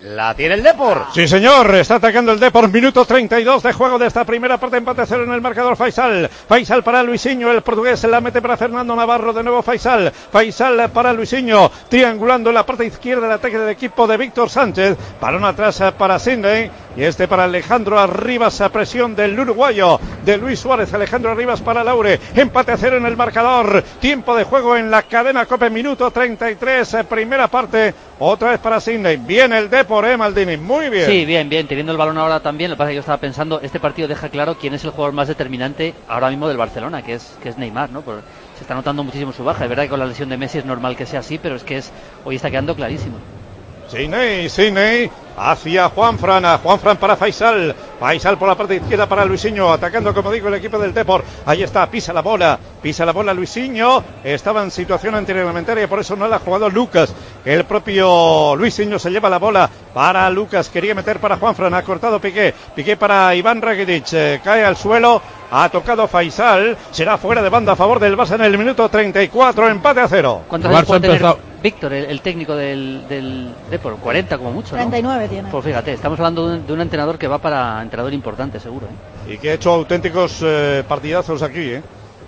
La tiene el Depor. Sí, señor, está atacando el Depor. Minuto treinta y dos de juego de esta primera parte. Empate a cero en el marcador. Faisal. Faisal para Luisinho, el portugués. Se la mete para Fernando Navarro. De nuevo Faisal. Faisal para Luisinho. Triangulando en la parte izquierda el ataque del equipo de Víctor Sánchez. Balón atrás para Sidney. Y este para Alejandro Arribas. A presión del uruguayo de Luis Suárez. Alejandro Arribas para Laure. Empate a cero en el marcador. Tiempo de juego en la cadena COPE. Minuto treinta y tres. Primera parte. Otra vez para Sidney. Bien el Depor, ¿eh, Maldini? Muy bien. Sí, bien, bien. Teniendo el balón ahora también. Lo que pasa es que yo estaba pensando, este partido deja claro quién es el jugador más determinante ahora mismo del Barcelona, que es que es Neymar, ¿no? Por, se está notando muchísimo su baja. Es verdad que con la lesión de Messi es normal que sea así, pero es que es hoy está quedando clarísimo. Sidney, Sidney, hacia Juanfran, a Juanfran para Faisal, Faisal por la parte izquierda para Luisinho, atacando como digo el equipo del Depor, ahí está, pisa la bola, pisa la bola Luisinho, estaba en situación antirreglamentaria, por eso no la ha jugado Lucas, el propio Luisinho se lleva la bola para Lucas, quería meter para Juanfran, ha cortado Piqué, Piqué para Iván Rakitic, eh, cae al suelo, ha tocado Faisal, será fuera de banda a favor del Barça en el minuto treinta y cuatro, empate a cero. ¿Cuántos años puede tener Víctor, el, el técnico del, del Depor? cuarenta como mucho, ¿no? treinta y nueve tiene. Pues fíjate, estamos hablando de un, de un entrenador que va para entrenador importante, seguro, ¿eh? Y que ha hecho auténticos eh, partidazos aquí, ¿eh?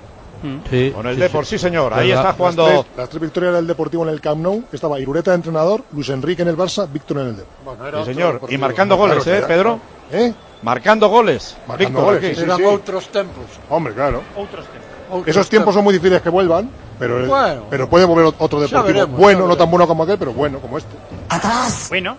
Sí, con el sí, Depor, sí, sí señor, ahí la, está jugando. Las tres, las tres victorias del Deportivo en el Camp Nou, estaba Irureta de entrenador, Luis Enrique en el Barça, Víctor en el Depor. Bueno, sí, señor, y marcando goles, claro, ¿eh, era, Pedro? ¿Eh? Marcando goles. Marcando Víctor, goles, aquí. sí, Eran sí. otros tiempos. Hombre, claro. Otros tiempos. Esos tiempos son muy difíciles que vuelvan, pero, Bueno. pero puede volver otro Ya Deportivo veremos, bueno, ya no tan bueno como aquel, pero bueno como este. ¡Atrás! Bueno.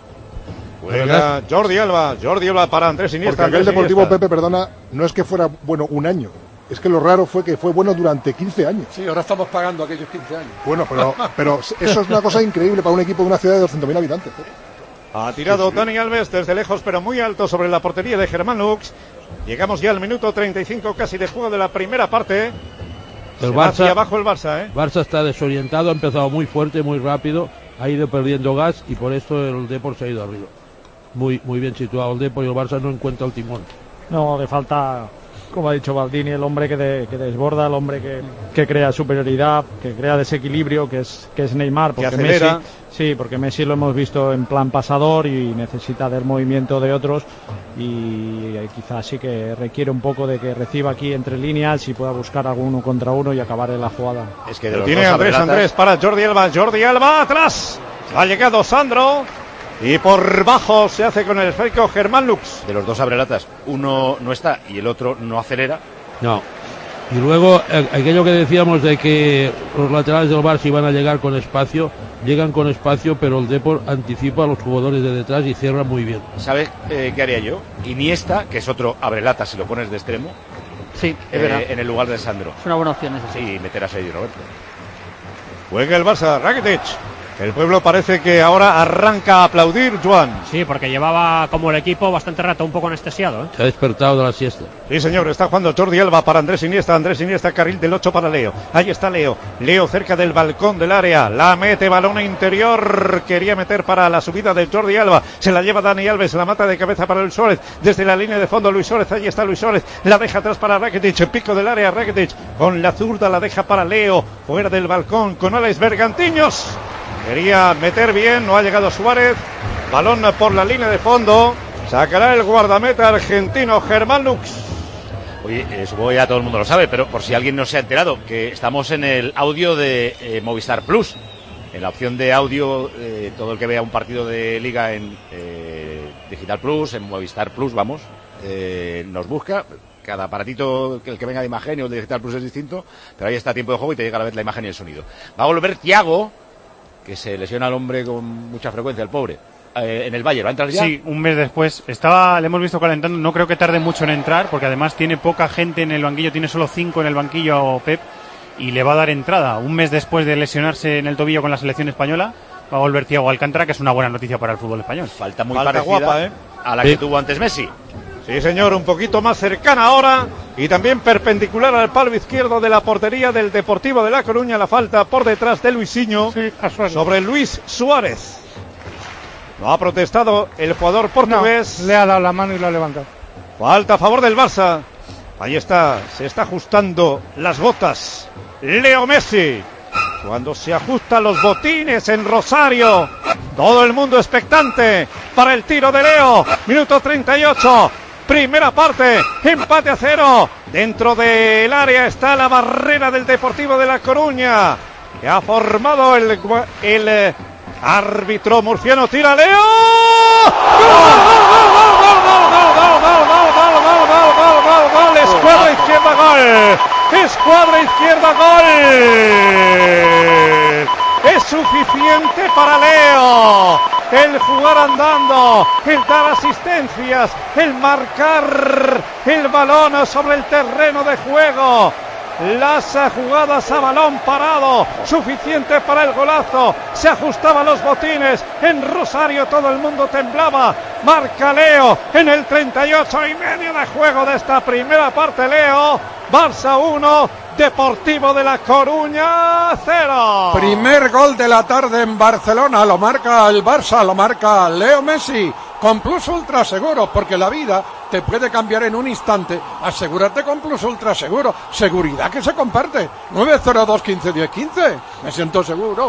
Juega Jordi Alba, Jordi Alba para Andrés Iniesta. Porque aquel Andrés Deportivo, Iniesta. Pepe, perdona, no es que fuera bueno un año, es que lo raro fue que fue bueno durante quince años. Sí, ahora estamos pagando aquellos quince años. Bueno, pero, pero eso es una cosa increíble para un equipo de una ciudad de doscientos mil habitantes. ¿eh? Ha tirado Sí, sí. Dani Alves desde lejos, pero muy alto sobre la portería de Germán Lux. Llegamos ya al minuto treinta y cinco casi de juego de la primera parte. El Se va Barça, hacia abajo el Barça, ¿eh? Barça está desorientado, ha empezado muy fuerte, muy rápido, ha ido perdiendo gas y por esto el Depor se ha ido arriba. Muy muy bien situado el Depor y el Barça no encuentra el timón. No, le falta, como ha dicho Baldini, el hombre que, de, que desborda, el hombre que, que crea superioridad, que crea desequilibrio, que es, que es Neymar. Porque Que acelera. Messi, sí, porque Messi lo hemos visto en plan pasador y necesita del movimiento de otros y eh, quizás sí que requiere un poco de que reciba aquí entre líneas y pueda buscar algún uno contra uno y acabar en la jugada. Es que de Lo los tiene dos Andrés, abrelatas- Andrés para Jordi Alba, Jordi Alba atrás. Ha llegado Sandro y por bajo se hace con el esférico Germán Lux. De los dos abrelatas, uno no está y el otro no acelera. No. Y luego eh, aquello que decíamos de que los laterales del Barça iban a llegar con espacio, llegan con espacio, pero el Depor anticipa a los jugadores de detrás y cierra muy bien. ¿Sabes eh, qué haría yo? Iniesta, que es otro abrelata si lo pones de extremo, Sí, es eh, verdad. en el lugar de Sandro. Es una buena opción esa, sí. Sí, meter a Sergio Roberto. Juega el Barça, Rakitic. El pueblo parece que ahora arranca a aplaudir, Joan. Sí, porque llevaba como el equipo bastante rato un poco anestesiado, ¿eh? Se ha despertado de la siesta. Sí, señor, está jugando Jordi Alba para Andrés Iniesta. Andrés Iniesta, carril del ocho para Leo. Ahí está Leo. Leo cerca del balcón del área. La mete, balón interior. Quería meter para la subida de Jordi Alba. Se la lleva Dani Alves. La mata de cabeza para Luis Suárez. Desde la línea de fondo, Luis Suárez. Ahí está Luis Suárez. La deja atrás para Rakitic. Pico del área, Rakitic. Con la zurda la deja para Leo. Fuera del balcón con Alex Bergantiños. Quería meter bien, no ha llegado Suárez. Balón por la línea de fondo. Sacará el guardameta argentino Germán Lux. Oye, eh, supongo ya todo el mundo lo sabe, pero por si alguien no se ha enterado, que estamos en el audio de eh, Movistar Plus. En la opción de audio, eh, todo el que vea un partido de Liga en eh, Digital Plus, en Movistar Plus, vamos, eh, nos busca. Cada aparatito, el que venga de imagen o de Digital Plus es distinto, pero ahí está tiempo de juego y te llega a la vez la imagen y el sonido. Va a volver Thiago, que se lesiona al hombre con mucha frecuencia, el pobre, eh, en el Bayern. ¿Va a entrar ya? Sí, un mes después. Estaba, le hemos visto calentando, no creo que tarde mucho en entrar, porque además tiene poca gente en el banquillo, tiene solo cinco en el banquillo Pep, y le va a dar entrada. Un mes después de lesionarse en el tobillo con la selección española, va a volver Thiago Alcántara, que es una buena noticia para el fútbol español. Falta muy Falta parecida guapa, ¿eh? a la Sí. que tuvo antes Messi. Sí, señor, un poquito más cercana ahora y también perpendicular al palo izquierdo de la portería del Deportivo de La Coruña. La falta por detrás de Luisinho Sí, a Suárez. sobre Luis Suárez. No ha protestado el jugador portugués. No, le ha dado la mano y lo ha levantado. Falta a favor del Barça. Ahí está, se está ajustando las botas Leo Messi. Cuando se ajustan los botines en Rosario, Todo el mundo expectante para el tiro de Leo. Minuto treinta y ocho. Primera parte, empate a cero. Dentro del área está la barrera del Deportivo de La Coruña, que ha formado el, el eh, árbitro murciano. Tira Leo. ¡Gol, gol, gol, gol, gol, gol, gol, gol, gol, gol, gol, gol, gol, gol! Escuadra izquierda, gol. Escuadra izquierda, gol. Es suficiente para Leo. El jugar andando, el dar asistencias, el marcar el balón sobre el terreno de juego. Las jugadas a balón parado, suficiente para el golazo. Se ajustaban los botines. En Rosario todo el mundo temblaba. Marca Leo en el treinta y ocho y medio de juego de esta primera parte. Leo, Barça uno, Deportivo de La Coruña cero. Primer gol de la tarde en Barcelona. Lo marca el Barça, lo marca Leo Messi. Con Plus Ultra Seguro, porque la vida te puede cambiar en un instante. Asegúrate con Plus Ultra Seguro. Seguridad que se comparte. nueve cero dos, quince, diez, quince. Me siento seguro.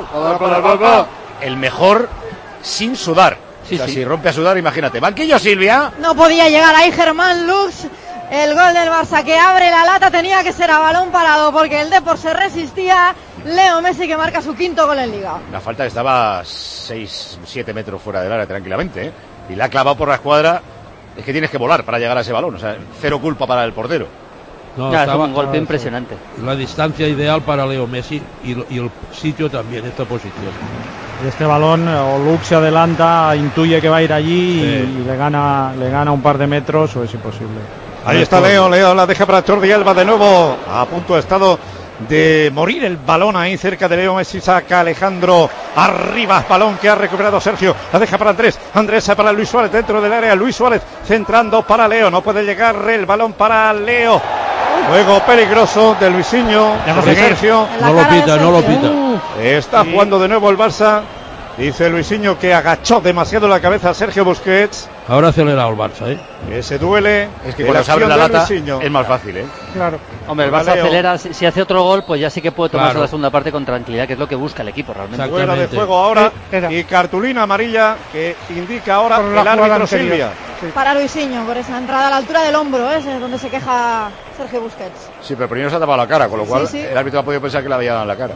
El mejor sin sudar. Sí, o sea, sí. si rompe a sudar, imagínate. Banquillo, Silvia. No podía llegar ahí Germán Lux. El gol del Barça que abre la lata tenía que ser a balón parado porque el Depor se resistía. Leo Messi que marca su quinto gol en Liga. La falta estaba seis, siete metros fuera del área tranquilamente, ¿eh? Y la ha clavado por la escuadra. Es que tienes que volar para llegar a ese balón. O sea, cero culpa para el portero. No, Ya, es estaba- un golpe impresionante. La distancia ideal para Leo Messi y, lo- y el sitio también, esta posición. Este balón, o Lux se adelanta, intuye que va a ir allí Sí. y, y le gana le gana un par de metros o es imposible. Ahí está Leo, Leo la deja para Jordi Alba de nuevo. A punto ha estado de morir el balón ahí cerca de Leo Messi. Saca Alejandro arriba, balón que ha recuperado Sergio. La deja para Andrés, Andrés para Luis Suárez dentro del área. Luis Suárez centrando para Leo. No puede llegar el balón para Leo. Juego peligroso de Luisinho, de Sergio. No lo pita, no lo pita. Está jugando de nuevo el Barça. Dice Luisinho que agachó demasiado la cabeza a Sergio Busquets. Ahora ha acelerado el Barça, ¿eh? Que se duele. Es que de cuando se abre la acción de lata Luisinho. es más fácil, ¿eh? Claro. Hombre, el Venga, Barça Leo. acelera. Si, si hace otro gol, pues ya sí que puede tomarse Claro. la segunda parte con tranquilidad, que es lo que busca el equipo realmente. Exacto. Fuera de Exactamente. juego ahora Eh, era. y cartulina amarilla que indica ahora Por la el jugada árbitro anterior. Silvia. Para Luisinho, por esa entrada a la altura del hombro, ¿eh? Es donde se queja Sergio Busquets. Sí, pero primero se ha tapado la cara, con lo cual Sí, sí. el árbitro ha podido pensar que le había dado en la cara.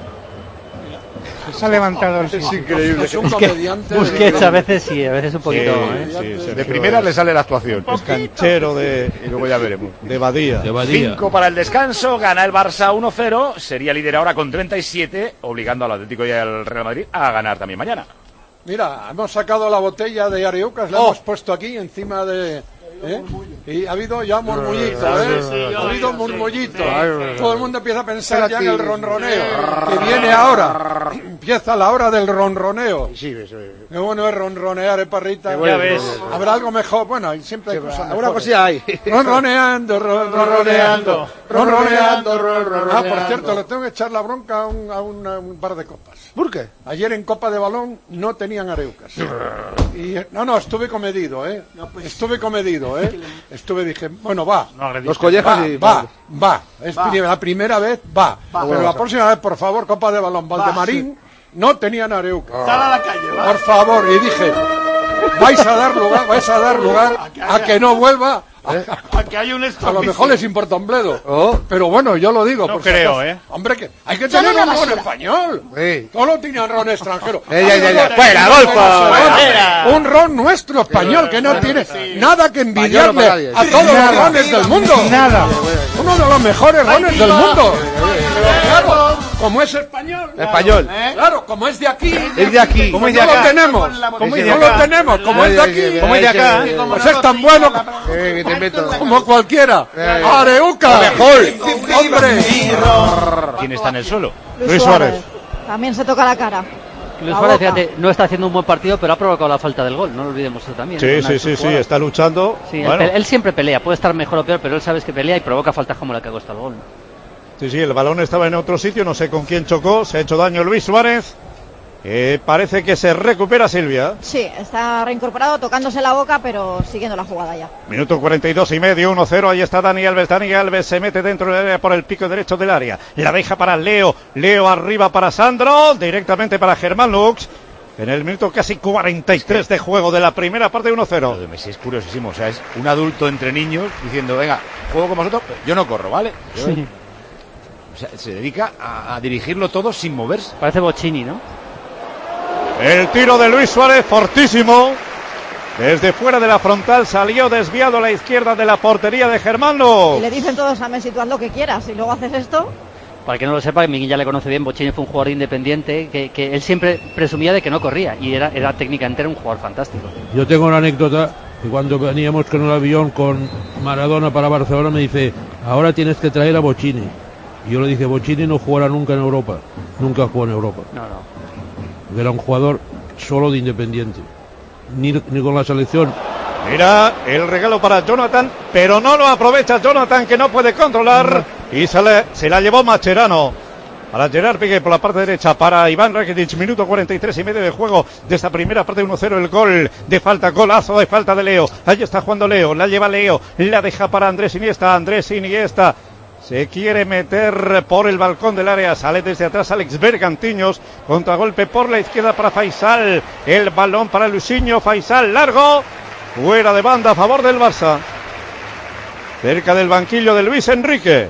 Se ha levantado el sitio. increíble. Es un comediante. Busquets a veces sí, a veces un poquito. ¿eh? Sí, sí, Sergio De primera es- le sale la actuación. es canchero de, Y luego ya veremos. de Badía. De Badía. Cinco para el descanso, gana el Barça uno cero, sería líder ahora con treinta y siete, obligando al Atlético y al Real Madrid a ganar también mañana. Mira, hemos sacado la botella de Areucas, la Oh. hemos puesto aquí encima de... ¿eh? Y ha habido ya murmullito, ¿eh? Ha habido murmullito. Todo el mundo empieza a pensar ya en el ronroneo, que viene ahora. Empieza la hora del ronroneo. Qué bueno es ronronear, ¿eh, parrita? Ya ves. Habrá algo mejor. Bueno, hay- siempre hay cosas Alguna mejores. cosilla hay. Ronroneando, ron- ronroneando, ronroneando, ronroneando. Ah, por cierto, le tengo que echar la bronca a un, a un- a un par de copas. ¿Por qué? Ayer en Copa de Balón no tenían Areucas. Y, no, no, estuve comedido, ¿eh? Estuve comedido, ¿eh? Estuve, dije, bueno, va. Los collejas Va, y... va, va. Es pri- la primera vez, va. Pero la próxima vez, por favor, Copa de Balón, Valdemarín, no tenían Areucas. Sal a la calle, va. Por favor, y dije, vais a dar lugar, vais a dar lugar a que no vuelva. A, A que haya un a lo estropicio. mejor les importa un bledo. Oh. Pero bueno, yo lo digo. No por si creo, acaso. ¿eh? Hombre, que hay que Son tener una un ron basura. español. Sí. Todo lo tiene ron extranjero. Eh, ya, ya, ya. Un Fuera, ron golfo, español. fuera. Un ron nuestro español que no tiene nada que envidiarle para nadie. a todos los rones del mundo. Nada. Uno de los mejores rones del mundo. Claro, como es español. Español. Claro, como es de aquí. Es de aquí. Como Es no de lo acá. tenemos. Como es de No acá. lo tenemos. Como es de aquí. Como es de acá. Pues es tan bueno Eh, que te invento. como cualquiera. Eh. Areuca. Mejor. Hombre. ¿Quién está en el suelo? Luis, Luis Suárez. Suárez. También se toca la cara. Luis La Suárez, boca. fíjate, no está haciendo un buen partido, pero ha provocado la falta del gol. No lo olvidemos eso también. Sí, Una de sí, sus sí, sí, jugadas. está luchando. Sí, él Bueno, pe- él siempre pelea, puede estar mejor o peor, pero él sabes que pelea y provoca faltas como la que ha costado el gol. sí, sí, el balón estaba en otro sitio, no sé con quién chocó, se ha hecho daño Luis Suárez. Eh, parece que se recupera Silvia. Sí, está reincorporado, tocándose la boca, pero siguiendo la jugada ya. Minuto cuarenta y dos y medio, uno cero, ahí está Dani Alves, Dani Alves se mete dentro del área por el pico derecho del área, la deja para Leo, Leo arriba para Sandro, directamente para Germán Lux, En el minuto casi cuarenta y tres de juego de la primera parte, uno cero. Lo de Messi es curiosísimo, o sea, es un adulto entre niños diciendo, venga, juego con vosotros, pero yo no corro, ¿vale? Yo, Sí. O sea, se dedica a, a dirigirlo todo sin moverse. Parece Bochini, ¿no? El tiro de Luis Suárez, fortísimo. Desde fuera de la frontal salió desviado a la izquierda de la portería de Germán Lux. Y le dicen todos a Messi, tú haz lo que quieras, y luego haces esto. Para el que no lo sepa, Miguel ya le conoce bien, Bochini fue un jugador independiente que, que él siempre presumía de que no corría y era, era técnicamente era un jugador fantástico. Yo tengo una anécdota que cuando veníamos con el avión con Maradona para Barcelona me dice, ahora tienes que traer a Bochini. Y yo le dije, Bochini no jugará nunca en Europa, nunca jugó en Europa. No, no. Era un jugador solo de Independiente, ni, ni con la selección. Mira el regalo para Jonathan, pero no lo aprovecha Jonathan, que no puede controlar, y se, le, se la llevó Mascherano. Para Gerard Piqué por la parte derecha, para Iván Rakitic, minuto cuarenta y tres y medio de juego de esta primera parte, uno cero el gol de falta, golazo de falta de Leo. Ahí está jugando Leo, la lleva Leo, la deja para Andrés Iniesta, Andrés Iniesta. Se quiere meter por el balcón del área, sale desde atrás Alex Bergantiños, contragolpe por la izquierda para Faisal, el balón para Luisinho, Faisal largo, fuera de banda a favor del Barça. Cerca del banquillo de Luis Enrique.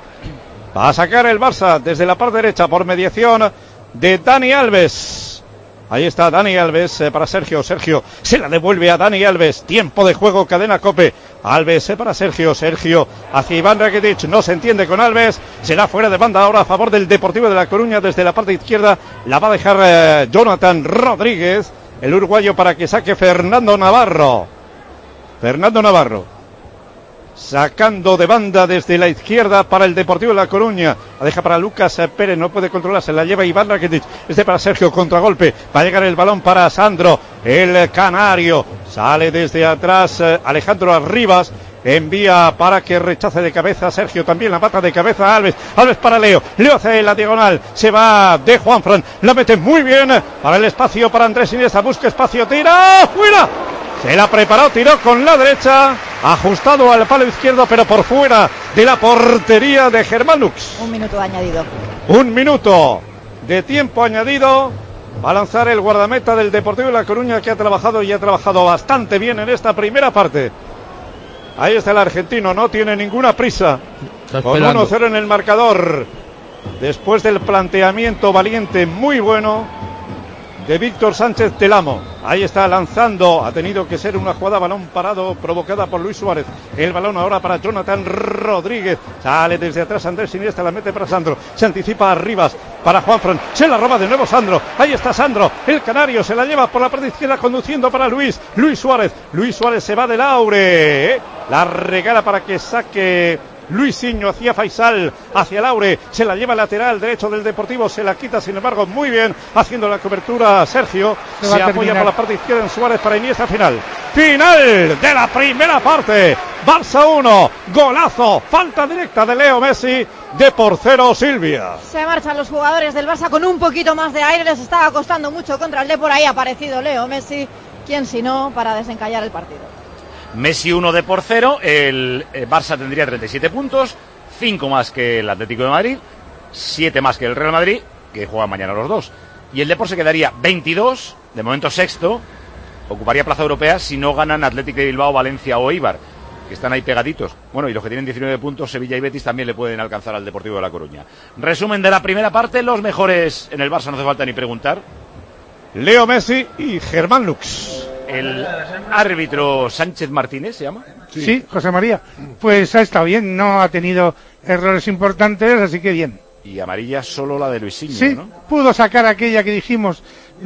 Va a sacar el Barça desde la parte derecha por mediación de Dani Alves. Ahí está Dani Alves eh, para Sergio. Sergio se la devuelve a Dani Alves. Tiempo de juego, cadena COPE. Alves eh, para Sergio. Sergio hacia Iván Rakitic. No se entiende con Alves. Será fuera de banda ahora a favor del Deportivo de La Coruña. Desde la parte izquierda la va a dejar eh, Jonathan Rodríguez, el uruguayo, para que saque Fernando Navarro. Fernando Navarro. Sacando de banda desde la izquierda para el Deportivo de La Coruña. La deja para Lucas Pérez, no puede controlarse, la lleva Iván Rakitic. Este para Sergio, contragolpe. Va a llegar el balón para Sandro, el canario. Sale desde atrás eh, Alejandro Arribas. Envía para que rechace de cabeza Sergio, también la pata de cabeza Alves. Alves para Leo, Leo hace la diagonal, se va de Juanfran, la mete muy bien para el espacio para Andrés Iniesta, busca espacio, tira, fuera. Se la preparó, tiró con la derecha, ajustado al palo izquierdo, pero por fuera de la portería de Germán Lux. Un minuto añadido. Un minuto de tiempo añadido. Va a lanzar el guardameta del Deportivo de La Coruña, que ha trabajado y ha trabajado bastante bien en esta primera parte. Ahí está el argentino, no tiene ninguna prisa. Con uno cero en el marcador. Después del planteamiento valiente, muy bueno, de Víctor Sánchez del Amo. Ahí está lanzando, ha tenido que ser una jugada balón parado provocada por Luis Suárez. El balón ahora para Jonathan Rodríguez, sale desde atrás Andrés Iniesta, la mete para Sandro, se anticipa a Rivas para Juanfran, se la roba de nuevo Sandro, ahí está Sandro, el canario se la lleva por la parte izquierda conduciendo para Luis, Luis Suárez, Luis Suárez se va de Laure, ¿eh? La regala para que saque Luisinho hacia Faisal, hacia Laure, se la lleva lateral derecho del Deportivo, se la quita sin embargo muy bien, haciendo la cobertura Sergio, se, se apoya por la parte izquierda en Suárez para Iniesta. Final, final de la primera parte, Barça uno, golazo, falta directa de Leo Messi, de por cero Silvia. Se marchan los jugadores del Barça con un poquito más de aire, les estaba costando mucho contra el D, por ahí ha aparecido Leo Messi, quien si no, para desencallar el partido. Messi uno de por cero, el Barça tendría treinta y siete puntos, cinco más que el Atlético de Madrid, siete más que el Real Madrid, que juegan mañana los dos. Y el Depor se quedaría veintidós, de momento sexto, ocuparía plaza europea si no ganan Atlético de Bilbao, Valencia o Eibar, que están ahí pegaditos. Bueno, y los que tienen diecinueve puntos, Sevilla y Betis, también le pueden alcanzar al Deportivo de La Coruña. Resumen de la primera parte, los mejores en el Barça, no hace falta ni preguntar. Leo Messi y Germán Lux. El árbitro Sánchez Martínez se llama. Sí. sí, José María. Pues ha estado bien, no ha tenido errores importantes, así que bien. Y amarilla solo la de Luisinho, sí, ¿no? Pudo sacar aquella que dijimos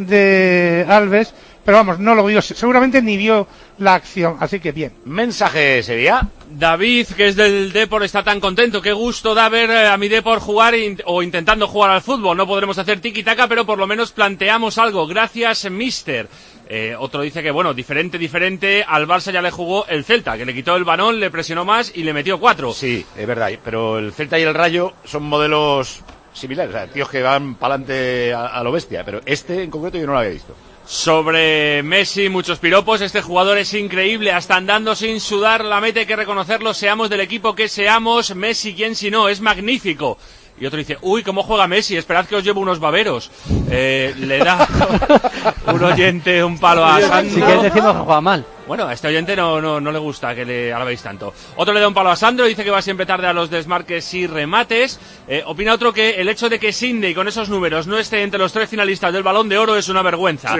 de Alves, pero vamos, no lo vio, seguramente ni vio la acción, así que bien. Mensaje Sevilla. David, que es del Depor, está tan contento. Qué gusto da ver a mi Depor jugar in- o intentando jugar al fútbol. No podremos hacer tiki-taka, pero por lo menos planteamos algo. Gracias, mister. Eh, otro dice que, bueno, diferente, diferente, al Barça ya le jugó el Celta, que le quitó el balón, le presionó más y le metió cuatro. Sí, es verdad, pero el Celta y el Rayo son modelos similares, o sea, tíos que van para adelante a, a lo bestia, pero este en concreto yo no lo había visto. Sobre Messi, muchos piropos, este jugador es increíble, hasta andando sin sudar la mete, hay que reconocerlo, seamos del equipo que seamos, Messi, quien si no, es magnífico. Y otro dice, uy, ¿cómo juega Messi? Esperad que os llevo unos baberos. Eh, le da un oyente un palo a Sandro. Si quieres decirnos que juega mal. Bueno, a este oyente no, no, no le gusta que le alabéis tanto. Otro le da un palo a Sandro, dice que va siempre tarde a los desmarques y remates. Eh, opina otro que el hecho de que Sindey con esos números no esté entre los tres finalistas del Balón de Oro es una vergüenza.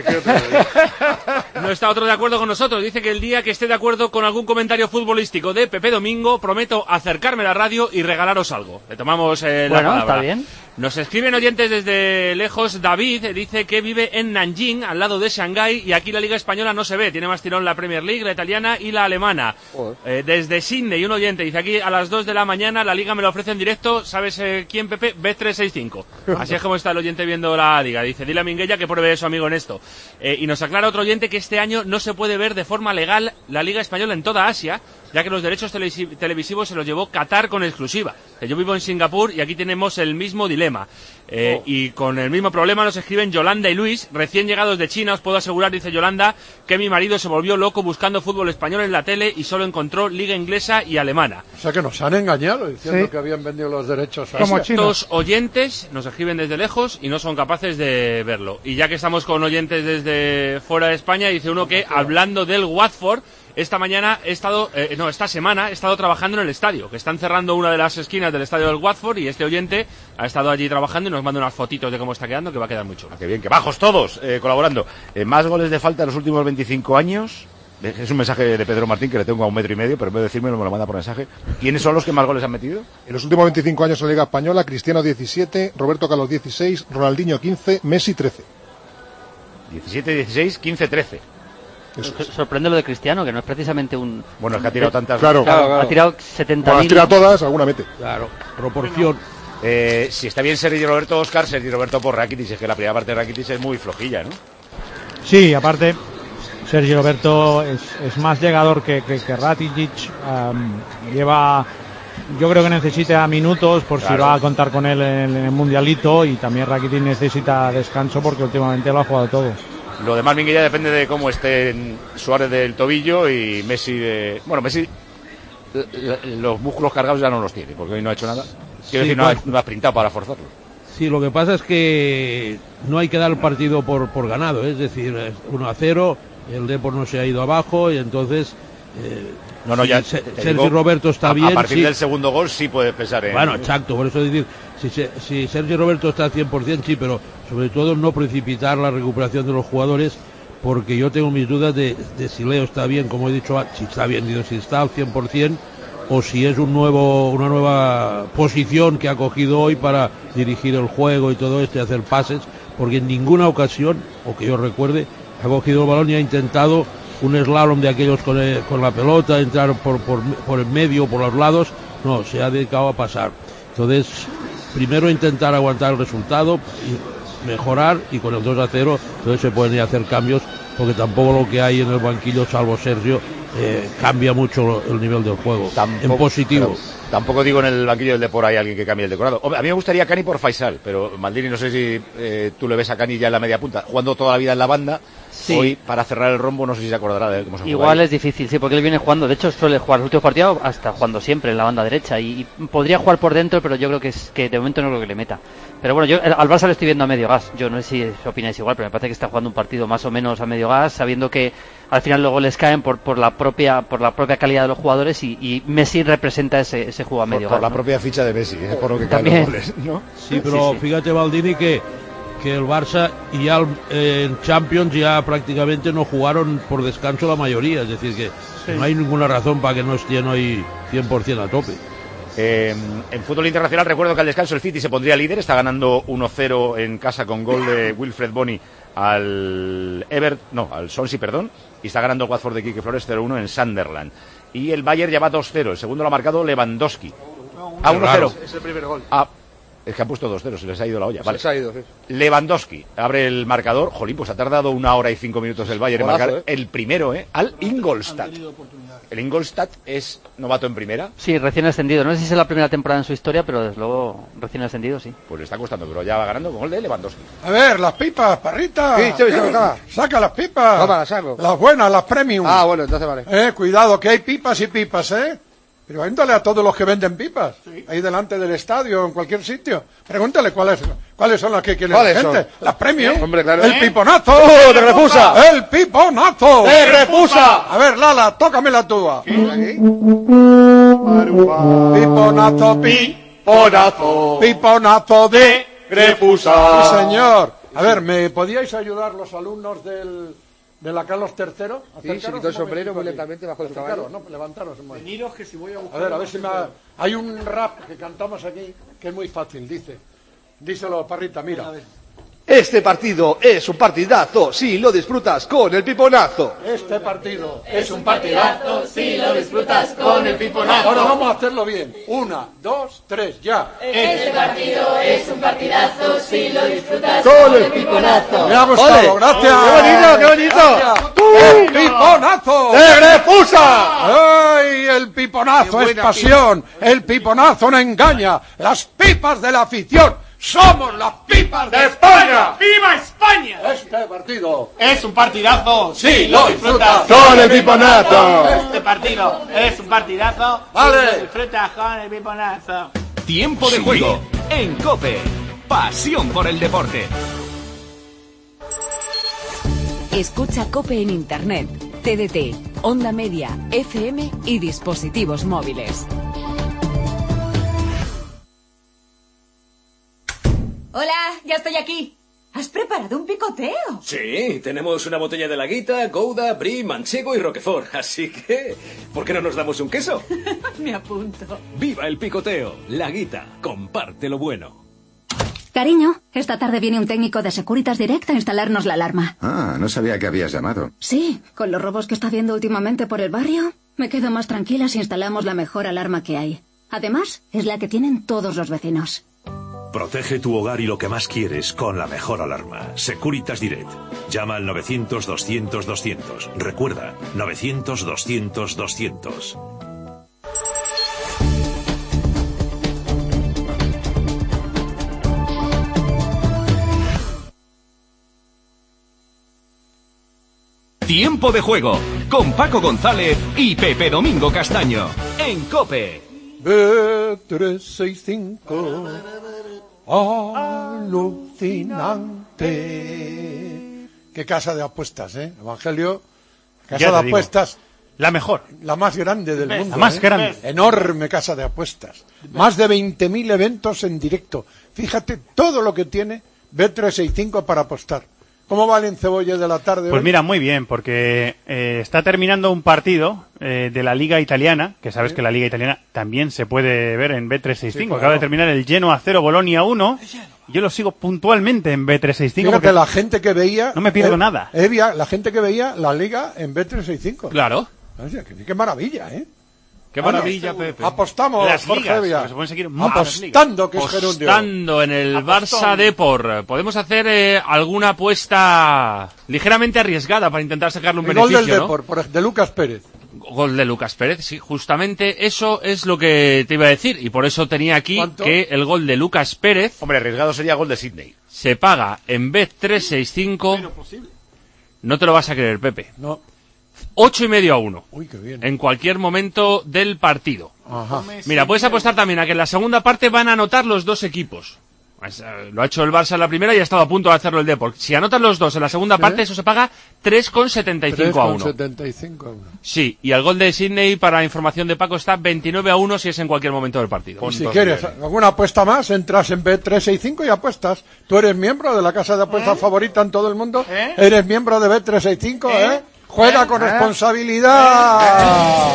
No está otro de acuerdo con nosotros. Dice que el día que esté de acuerdo con algún comentario futbolístico de Pepe Domingo, prometo acercarme a la radio y regalaros algo. Le tomamos eh, la bueno, palabra. Está bien. Nos escriben oyentes desde lejos. David dice que vive en Nanjing, al lado de Shanghái, y aquí la Liga Española no se ve. Tiene más tirón la Premier League, la italiana y la alemana. Eh, desde Sydney, un oyente dice aquí a las dos de la mañana la Liga me lo ofrece en directo. ¿Sabes eh, quién, Pepe? Bet trescientos sesenta y cinco. Así es como está el oyente viendo la Liga. Dice, dile a Minguella que pruebe eso, amigo, en esto. Eh, y nos aclara otro oyente que este año no se puede ver de forma legal la Liga Española en toda Asia, ya que los derechos televisi- televisivos se los llevó Qatar con exclusiva. Yo vivo en Singapur y aquí tenemos el mismo dilema. Eh, oh. Y con el mismo problema nos escriben Yolanda y Luis, recién llegados de China. Os puedo asegurar, dice Yolanda, que mi marido se volvió loco buscando fútbol español en la tele y solo encontró liga inglesa y alemana. O sea que nos han engañado diciendo sí. que habían vendido los derechos a Como Asia. Estos oyentes nos escriben desde lejos y no son capaces de verlo. Y ya que estamos con oyentes desde fuera de España, dice uno que, hablando del Watford, esta mañana he estado, eh, no, esta semana he estado trabajando en el estadio, que están cerrando una de las esquinas del estadio del Watford, y este oyente ha estado allí trabajando y nos manda unas fotitos de cómo está quedando, que va a quedar muy chulo. Ah, qué bien, que bajos todos, eh, colaborando. Eh, más goles de falta en los últimos veinticinco años. Es un mensaje de Pedro Martín que le tengo a un metro y medio, pero en vez de decírmelo me lo manda por mensaje. ¿Quiénes son los que más goles han metido? En los últimos veinticinco años en la Liga Española, Cristiano diecisiete, Roberto Carlos dieciséis, Ronaldinho quince, Messi trece. diecisiete, dieciséis, quince, trece. Eso es. Sorprende lo de Cristiano, que no es precisamente un... Bueno, es que ha tirado tantas... Claro, claro, claro. Ha tirado setenta mil... Bueno, has tirado todas, alguna mete. Claro, proporción. Eh, si está bien Sergio Roberto, Oscar, Sergio Roberto por Rakitic, es que la primera parte de Rakitic es muy flojilla, ¿no? Sí, aparte, Sergio Roberto es, es más llegador que, que, que Rakitic. Um, lleva... Yo creo que necesita minutos por claro. si va a contar con él en, en el Mundialito, y también Rakitic necesita descanso porque últimamente lo ha jugado todo. Lo demás, Minguilla, depende de cómo esté Suárez del tobillo y Messi de... Bueno, Messi los músculos cargados ya no los tiene, porque hoy no ha hecho nada. Quiero sí, decir, no, pues, ha, no ha sprintado para forzarlo. Sí, lo que pasa es que no hay que dar el partido por, por ganado, ¿eh? Es decir, uno a cero, el Depor no se ha ido abajo y entonces... Eh, no, no, ya si Sergio Roberto está a, bien... A partir sí. del segundo gol sí puedes pensar en... Bueno, exacto, por eso decir, si, si Sergio Roberto está al cien por ciento, sí, pero sobre todo no precipitar la recuperación de los jugadores, porque yo tengo mis dudas de, de si Leo está bien, como he dicho, si está bien, digo, si está al cien por ciento, o si es un nuevo una nueva posición que ha cogido hoy para dirigir el juego y todo esto y hacer pases, porque en ninguna ocasión, o que yo recuerde, ha cogido el balón y ha intentado un slalom de aquellos con, el, con la pelota, entrar por, por, por el medio, por los lados. No, se ha dedicado a pasar. Entonces, primero intentar aguantar el resultado y mejorar, y con el dos a cero entonces se pueden ir a hacer cambios, porque tampoco lo que hay en el banquillo, salvo Sergio, eh, cambia mucho el nivel del juego, tampoco, en positivo. Tampoco digo en el banquillo del Depor hay alguien que cambie el decorado. A mí me gustaría Cani por Faisal, pero Maldini, no sé si eh, tú le ves a Cani ya en la media punta, jugando toda la vida en la banda. Sí. Hoy, para cerrar el rombo, no sé si se acordará de cómo se juega. Igual es difícil, sí, porque él viene jugando, de hecho suele jugar los últimos partidos hasta jugando siempre en la banda derecha, y, y podría jugar por dentro, pero yo creo que es que de momento no creo que le meta. Pero bueno, yo al Barça le estoy viendo a medio gas, yo no sé si opináis igual, pero me parece que está jugando un partido más o menos a medio gas, sabiendo que al final los goles caen por, por la propia por la propia calidad de los jugadores, y, y Messi representa ese, ese juego a medio por, gas. Por la ¿no? propia ficha de Messi, es por lo que caen los goles, ¿no? Sí, pero sí, sí. Fíjate, Maldini, que que el Barça y ya eh, en Champions ya prácticamente no jugaron por descanso la mayoría, es decir que sí. no hay ninguna razón para que no estén hoy cien por ciento a tope. Eh, en fútbol internacional recuerdo que al descanso el City se pondría líder, está ganando uno cero en casa con gol de Wilfred Bony al Ever, no, al Swansea, perdón, y está ganando el Watford de Quique Flores cero uno en Sunderland. Y el Bayern ya va dos cero, el segundo lo ha marcado Lewandowski. A uno cero. Es el primer gol. Ah, es que han puesto dos cero, se les ha ido la olla. Se vale. les ha ido, sí. Lewandowski abre el marcador. Jolín, pues ha tardado una hora y cinco minutos el Bayern en marcar ¿eh? el primero, ¿eh? Al Ingolstadt. El Ingolstadt es novato en primera. Sí, recién ascendido. No sé si es la primera temporada en su historia, pero desde luego recién ascendido, sí. Pues le está costando, pero ya va ganando con gol de Lewandowski. A ver, las pipas, Parrita. Sí, sí, sí, saca. Saca las pipas. Toma, las saco. Las buenas, las premium. Ah, bueno, entonces vale. Eh, cuidado, que hay pipas y pipas, ¿eh? Pregúntale a todos los que venden pipas, sí, ahí delante del estadio, en cualquier sitio. Pregúntale cuáles, cuáles son las que quiere la gente. Son? Las premium. ¿Eh? Hombre, claro. El ¿Eh? piponazo. ¡Oh, te refusa! ¡El piponazo! ¡Te refusa! A ver, Lala, tócame la tuya. Piponazo, piponazo. Piponazo de refusa. Sí, señor. A ver, ¿me podíais ayudar los alumnos del... de la Carlos tercero? Sí, se quitó el sombrero muy lentamente bajo el caballo. No, levantaros un momento. Veniros que si voy a buscar... A ver, a ver si me... Ha... Hay un rap que cantamos aquí que es muy fácil, dice. Díselo, Parrita, mira. Este partido es un partidazo si lo disfrutas con el piponazo. Este partido es un partidazo si lo disfrutas con el piponazo. Ahora vamos a hacerlo bien. Una, dos, tres, ya. Este partido es un partidazo si lo disfrutas con el piponazo. Me ha gustado, ¡Ole! gracias. ¡Qué bonito, qué bonito! ¡El piponazo! ¡De refusa! ¡Ay, el piponazo es pasión! ¡El piponazo no engaña! ¡Las pipas de la afición! ¡Somos las pipas de España! ¡Viva España! Este partido es un partidazo si lo disfrutas con el piponazo. Este partido es un partidazo vale. si lo disfrutas con el piponazo. Tiempo de juego en COPE. Pasión por el deporte. Escucha COPE en Internet, T D T, Onda Media, F M y dispositivos móviles. Hola, ya estoy aquí. ¿Has preparado un picoteo? Sí, tenemos una botella de Laguita, Gouda, Brie, Manchego y Roquefort. Así que, ¿por qué no nos damos un queso? Me apunto. ¡Viva el picoteo! Laguita, comparte lo bueno. Cariño, esta tarde viene un técnico de Securitas Direct a instalarnos la alarma. Ah, no sabía que habías llamado. Sí, con los robos que está habiendo últimamente por el barrio, me quedo más tranquila si instalamos la mejor alarma que hay. Además, es la que tienen todos los vecinos. Protege tu hogar y lo que más quieres con la mejor alarma. Securitas Direct. Llama al novecientos, doscientos, doscientos. Recuerda, novecientos, doscientos, doscientos. Tiempo de juego con Paco González y Pepe Domingo Castaño en COPE. B trescientos sesenta y cinco alucinante. Qué casa de apuestas, ¿eh? Evangelio, casa de apuestas. La mejor. La más grande del mundo. La más ¿eh? grande. Enorme casa de apuestas. Más de veinte mil eventos en directo. Fíjate todo lo que tiene B trescientos sesenta y cinco para apostar. ¿Cómo va el encebolle de la tarde Pues hoy? mira, muy bien, porque eh, está terminando un partido eh, de la Liga Italiana, que sabes sí. que la Liga Italiana también se puede ver en B trescientos sesenta y cinco. Sí, claro. Acaba de terminar el Genoa cero, Bolonia uno. Yo lo sigo puntualmente en B trescientos sesenta y cinco. Fíjate, la gente que veía... No me pierdo eh, nada. Eh, la gente que veía la Liga en B trescientos sesenta y cinco. Claro. O sea, qué, qué maravilla, ¿eh? Qué maravilla, bueno, Pepe. Apostamos, las Jorge ligas, Villa. se pueden seguir más Apostando, que es gerundio. Apostando en el Apostón. Barça Depor. Podemos hacer eh, alguna apuesta ligeramente arriesgada para intentar sacarle un el beneficio, gol del ¿no? Depor, por, de Lucas Pérez. Gol de Lucas Pérez, sí, justamente eso es lo que te iba a decir. Y por eso tenía aquí ¿Cuánto? Que el gol de Lucas Pérez... Hombre, arriesgado sería gol de Sydney. Se paga en B trescientos sesenta y cinco... No te lo vas a creer, Pepe. No. Ocho y medio a uno. Uy, qué bien. En cualquier momento del partido. Ajá. Mira, puedes apostar también a que en la segunda parte van a anotar los dos equipos. Lo ha hecho el Barça en la primera y ha estado a punto de hacerlo el Depor. Si anotan los dos en la segunda ¿Eh? parte, eso se paga tres coma setenta y cinco a uno. tres coma setenta y cinco a uno. Sí, y el gol de Sydney, para información de Paco, está veintinueve a uno si es en cualquier momento del partido. Y si quieres alguna apuesta más, entras en B trescientos sesenta y cinco y apuestas. Tú eres miembro de la casa de apuestas ¿Eh? favorita en todo el mundo. ¿Eh? Eres miembro de B trescientos sesenta y cinco, ¿eh? ¿Eh? Juega ¿Eh? con ¿Eh? responsabilidad.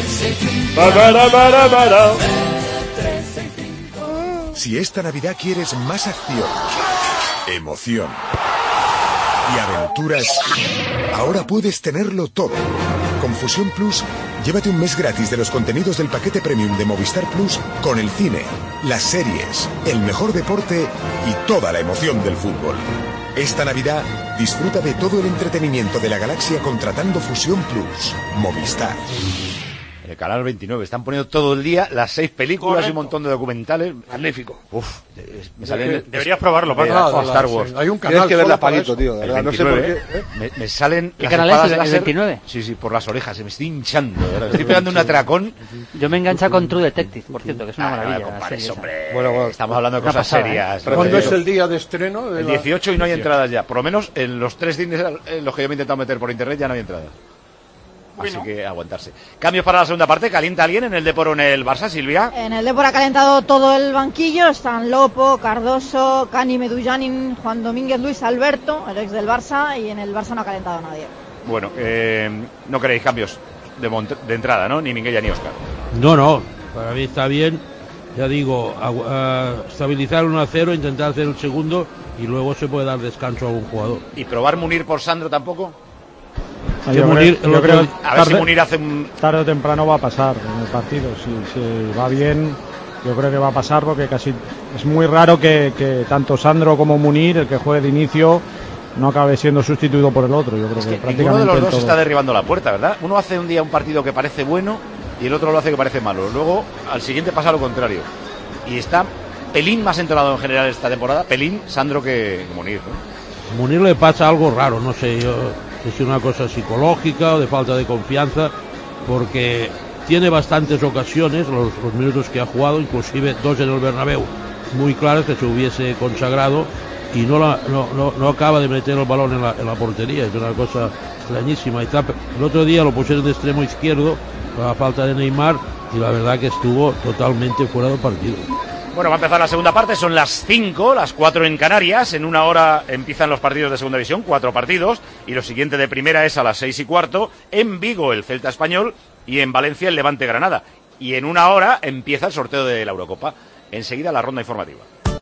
Si esta Navidad quieres más acción, emoción y aventuras, ahora puedes tenerlo todo. Con Fusión Plus, llévate un mes gratis de los contenidos del paquete premium de Movistar Plus con el cine, las series, el mejor deporte y toda la emoción del fútbol. Esta Navidad, disfruta de todo el entretenimiento de la galaxia contratando Fusión Plus. Movistar. En el canal veintinueve. Están poniendo todo el día las seis películas Correcto. y un montón de documentales. Magnífico. Uf, me salen... Deberías probarlo, Paco. de, de Star Wars. Hay un Tienes canal que verla, solo para Paquito, eso. tío. De El verdad, no sé veintinueve, por qué. ¿eh? me, me salen ¿Qué las canal espadas es? ¿El láser. veintinueve? Sí, sí, por las orejas. Se me estoy hinchando. de verdad. Estoy pegando un atracón. Yo me engancha con True Detective, por cierto, que es una Ah, maravilla. no, la compares, serie esa. hombre. Bueno, bueno. Estamos hablando de Una cosas pasada, serias. ¿eh? ¿Cuándo Pero- es el día de estreno? De El la- dieciocho y no hay dieciocho. entradas ya. Por lo menos en los tres cines en los que yo me he intentado meter por internet ya no hay entradas. Así que aguantarse. Cambios para la segunda parte. ¿Calienta alguien en el Depor o en el Barça, Silvia? En el Depor ha calentado todo el banquillo. Están Lopo, Cardoso, Cani Medullanin, Juan Domínguez, Luis Alberto, el ex del Barça, y en el Barça no ha calentado nadie. Bueno, eh, no queréis cambios de, mont- de entrada, ¿no? Ni Minguella ni Óscar. No, no, para mí está bien. Ya digo, agu- a estabilizar uno a cero, intentar hacer el segundo y luego se puede dar descanso a algún jugador. ¿Y probar Munir por Sandro tampoco? Ah, Que yo Munir, creo- el yo otro creo día- A ver si Munir hace un... tarde o temprano va a pasar en el partido. Si, si va bien, yo creo que va a pasar porque casi es muy raro que, que tanto Sandro como Munir, el que juegue de inicio, no acabe siendo sustituido por el otro. Yo creo Es que, que prácticamente ninguno de los en dos todo. está derribando la puerta, ¿verdad? Uno hace un día un partido que parece bueno y el otro lo hace que parece malo. Luego, al siguiente pasa lo contrario. Y está pelín más entonado en general esta temporada, pelín Sandro que Munir, ¿no? Munir le pasa algo raro, no sé yo, si es una cosa psicológica o de falta de confianza, porque tiene bastantes ocasiones, los, los minutos que ha jugado, inclusive dos en el Bernabéu, muy claras que se hubiese consagrado y no, la, no, no, no acaba de meter el balón en la, en la portería, es una cosa extrañísima. Y está, el otro día lo pusieron de extremo izquierdo, con la falta de Neymar, y la verdad que estuvo totalmente fuera del partido. Bueno, va a empezar la segunda parte, son las cinco, las cuatro en Canarias, en una hora empiezan los partidos de segunda división, cuatro partidos, y lo siguiente de primera es a las seis y cuarto, en Vigo el Celta Español y en Valencia el Levante Granada. Y en una hora empieza el sorteo de la Eurocopa. Enseguida la ronda informativa.